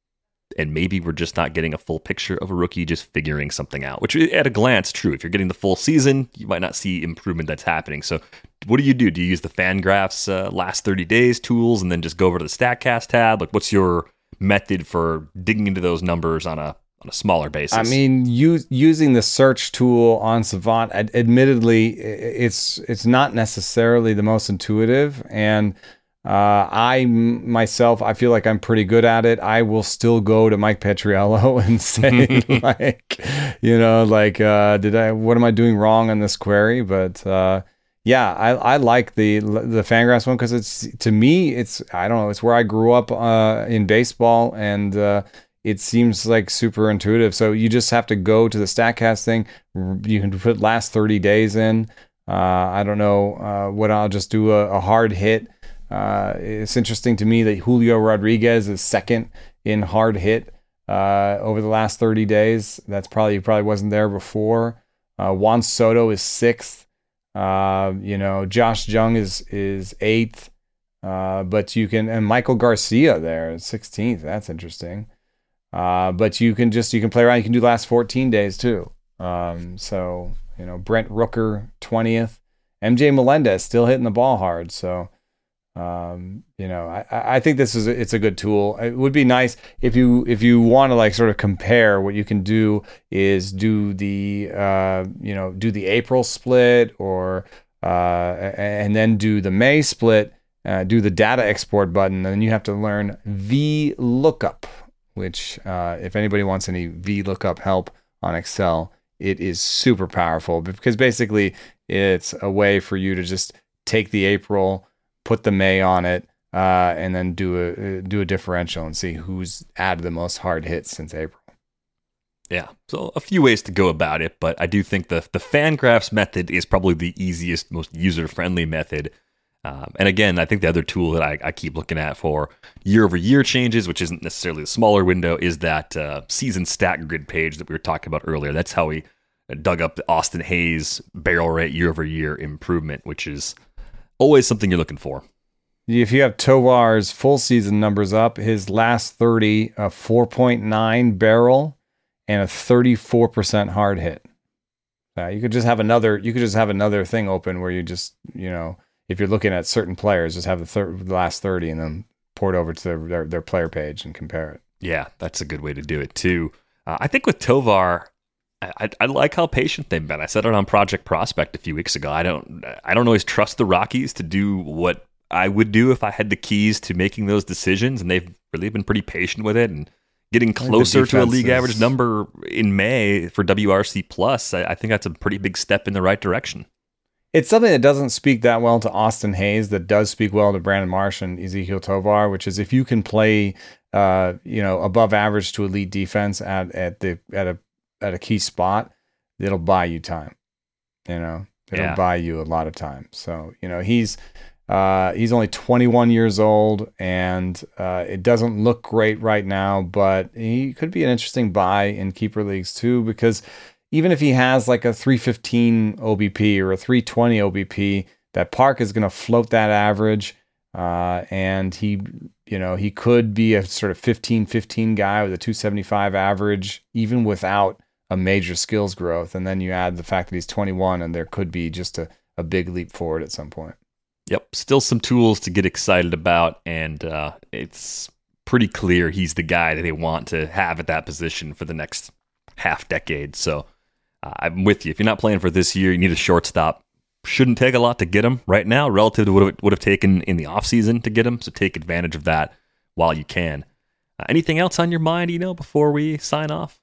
and maybe we're just not getting a full picture of a rookie just figuring something out, which at a glance, true. If you're getting the full season, you might not see improvement that's happening. So what do you do? Do you use the Fangraphs uh, last thirty days tools and then just go over to the StatCast tab? Like, what's your method for digging into those numbers on a on a smaller basis? I mean, use, using the search tool on Savant, ad- admittedly, i- it's it's not necessarily the most intuitive, and uh, I m- myself, I feel like I'm pretty good at it. I will still go to Mike Petriello and say, like, you know, like, uh, did I? What am I doing wrong on this query? But uh, yeah, I, I like the the Fangraphs one because it's, to me, it's, I don't know, it's where I grew up uh, in baseball, and uh, it seems like super intuitive. So you just have to go to the StatCast thing. You can put last thirty days in. Uh, I don't know uh, what I'll just do a, a hard hit. Uh, it's interesting to me that Julio Rodriguez is second in hard hit uh, over the last thirty days. That's probably probably wasn't there before. Uh, Juan Soto is sixth. Uh, you know, Josh Jung is is eighth. Uh, but you can, and Michael Garcia there sixteenth. That's interesting. Uh, but you can just you can play around. You can do the last fourteen days too. Um, so you know, Brent Rooker twentieth. M J Melendez still hitting the ball hard. So, um, you know, I, I think this is a, it's a good tool. It would be nice if you if you want to like sort of compare. What you can do is do the uh, you know do the April split or uh, and then do the May split. Uh, do the data export button, and then you have to learn V lookup, which uh, if anybody wants any V lookup help on Excel, it is super powerful because basically it's a way for you to just take the April, put the May on it, uh, and then do a do a differential and see who's added the most hard hits since April. Yeah, so a few ways to go about it, but I do think the the Fangraphs method is probably the easiest, most user-friendly method. Um, and again, I think the other tool that I, I keep looking at for year-over-year changes, which isn't necessarily a smaller window, is that uh, season stat grid page that we were talking about earlier. That's how we dug up the Austin Hayes barrel rate year-over-year improvement, which is always something you're looking for. If you have Tovar's full season numbers up, his last thirty, a four point nine barrel and a thirty-four percent hard hit. Uh, you could just have another. You could just have another thing open where you just, you know. If you're looking at certain players, just have the, thir- the last thirty and then pour it over to their, their, their player page and compare it. Yeah, that's a good way to do it too. Uh, I think with Tovar, I, I, I like how patient they've been. I said it on Project Prospect a few weeks ago. I don't, I don't always trust the Rockies to do what I would do if I had the keys to making those decisions, and they've really been pretty patient with it and getting closer to a league is... average number in May for W R C plus. I, I think that's a pretty big step in the right direction. It's something that doesn't speak that well to Austin Hayes, that does speak well to Brandon Marsh and Ezekiel Tovar, which is if you can play, uh, you know, above average to elite defense at at the at a at a key spot, it'll buy you time. You know, it'll yeah. buy you a lot of time. So you know, he's uh, he's only twenty-one years old, and uh, it doesn't look great right now, but he could be an interesting buy in keeper leagues too, because even if he has like a three fifteen O B P or a three twenty O B P, that Park is going to float that average. Uh, and he, you know, he could be a sort of fifteen fifteen guy with a two seventy-five average, even without a major skills growth. And then you add the fact that he's twenty-one and there could be just a, a big leap forward at some point. Yep. Still some tools to get excited about. And uh, it's pretty clear he's the guy that they want to have at that position for the next half decade. So, Uh, I'm with you. If you're not playing for this year, you need a shortstop. Shouldn't take a lot to get him right now relative to what it would have taken in the offseason to get him. So take advantage of that while you can. Uh, anything else on your mind, you know, before we sign off?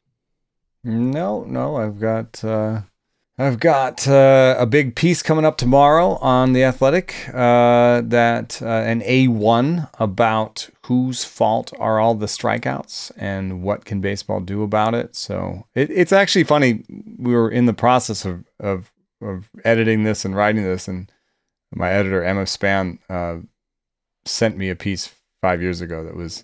No, no. I've got uh, I've got uh, a big piece coming up tomorrow on The Athletic, uh, that uh, an A one about whose fault are all the strikeouts and what can baseball do about it. So it, it's actually funny. We were in the process of, of of editing this and writing this, and my editor, Emma Span, uh, sent me a piece five years ago that was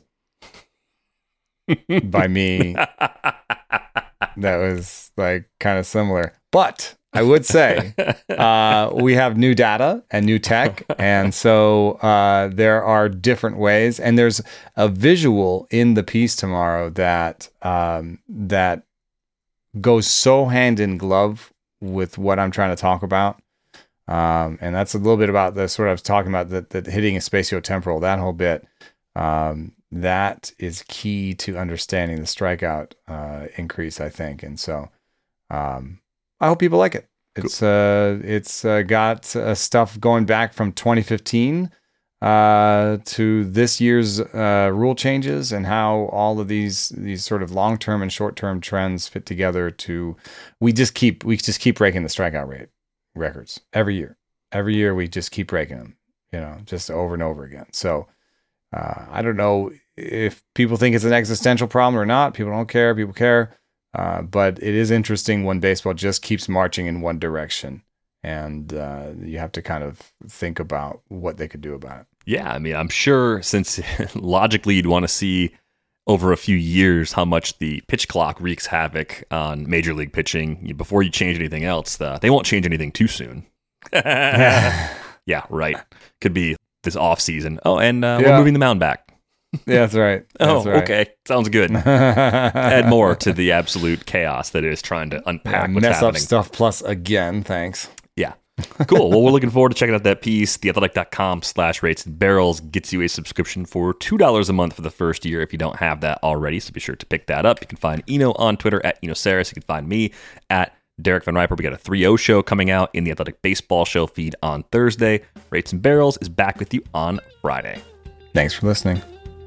by me that was like kind of similar. But I would say uh, we have new data and new tech, and so uh, there are different ways. And there's a visual in the piece tomorrow that um, that goes so hand in glove with what I'm trying to talk about. Um, and that's a little bit about the sort of I was talking about, that that hitting a spatiotemporal, that whole bit. Um, that is key to understanding the strikeout uh, increase, I think. And so um, I hope people like it. It's cool. uh, it's uh, got uh, stuff going back from twenty fifteen uh, to this year's uh, rule changes, and how all of these these sort of long term and short term trends fit together. To we just keep we just keep breaking the strikeout rate records every year. Every year we just keep breaking them, you know, just over and over again. So uh, I don't know if people think it's an existential problem or not. People don't care. People care. Uh, but it is interesting when baseball just keeps marching in one direction, and uh, you have to kind of think about what they could do about it. Yeah, I mean, I'm sure since logically you'd want to see over a few years how much the pitch clock wreaks havoc on Major League pitching before you change anything else. Uh, they won't change anything too soon. Yeah, right. Could be this off season. Oh, and uh, yeah. we're moving the mound back. Yeah, that's right. That's oh, right. Okay. Sounds good. Add more to the absolute chaos that is trying to unpack yeah, what's mess happening. Mess up stuff plus again, thanks. Yeah. Cool. Well, we're looking forward to checking out that piece. theathletic.com slash rates and barrels gets you a subscription for two dollars a month for the first year if you don't have that already. So be sure to pick that up. You can find Eno on Twitter at Eno Saris. You can find me at Derek Van Riper. We got a three oh show coming out in the Athletic Baseball Show feed on Thursday. Rates and Barrels is back with you on Friday. Thanks for listening.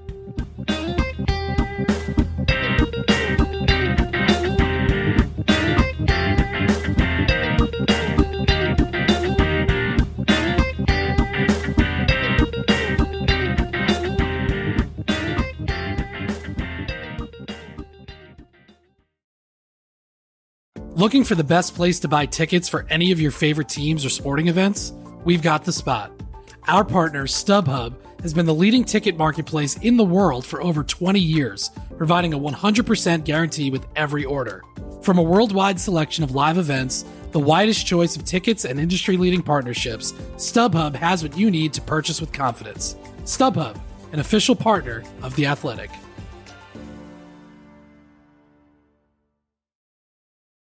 Looking for the best place to buy tickets for any of your favorite teams or sporting events? We've got the spot. Our partner, StubHub, has been the leading ticket marketplace in the world for over twenty years, providing a one hundred percent guarantee with every order. From a worldwide selection of live events, the widest choice of tickets and industry-leading partnerships, StubHub has what you need to purchase with confidence. StubHub, an official partner of The Athletic.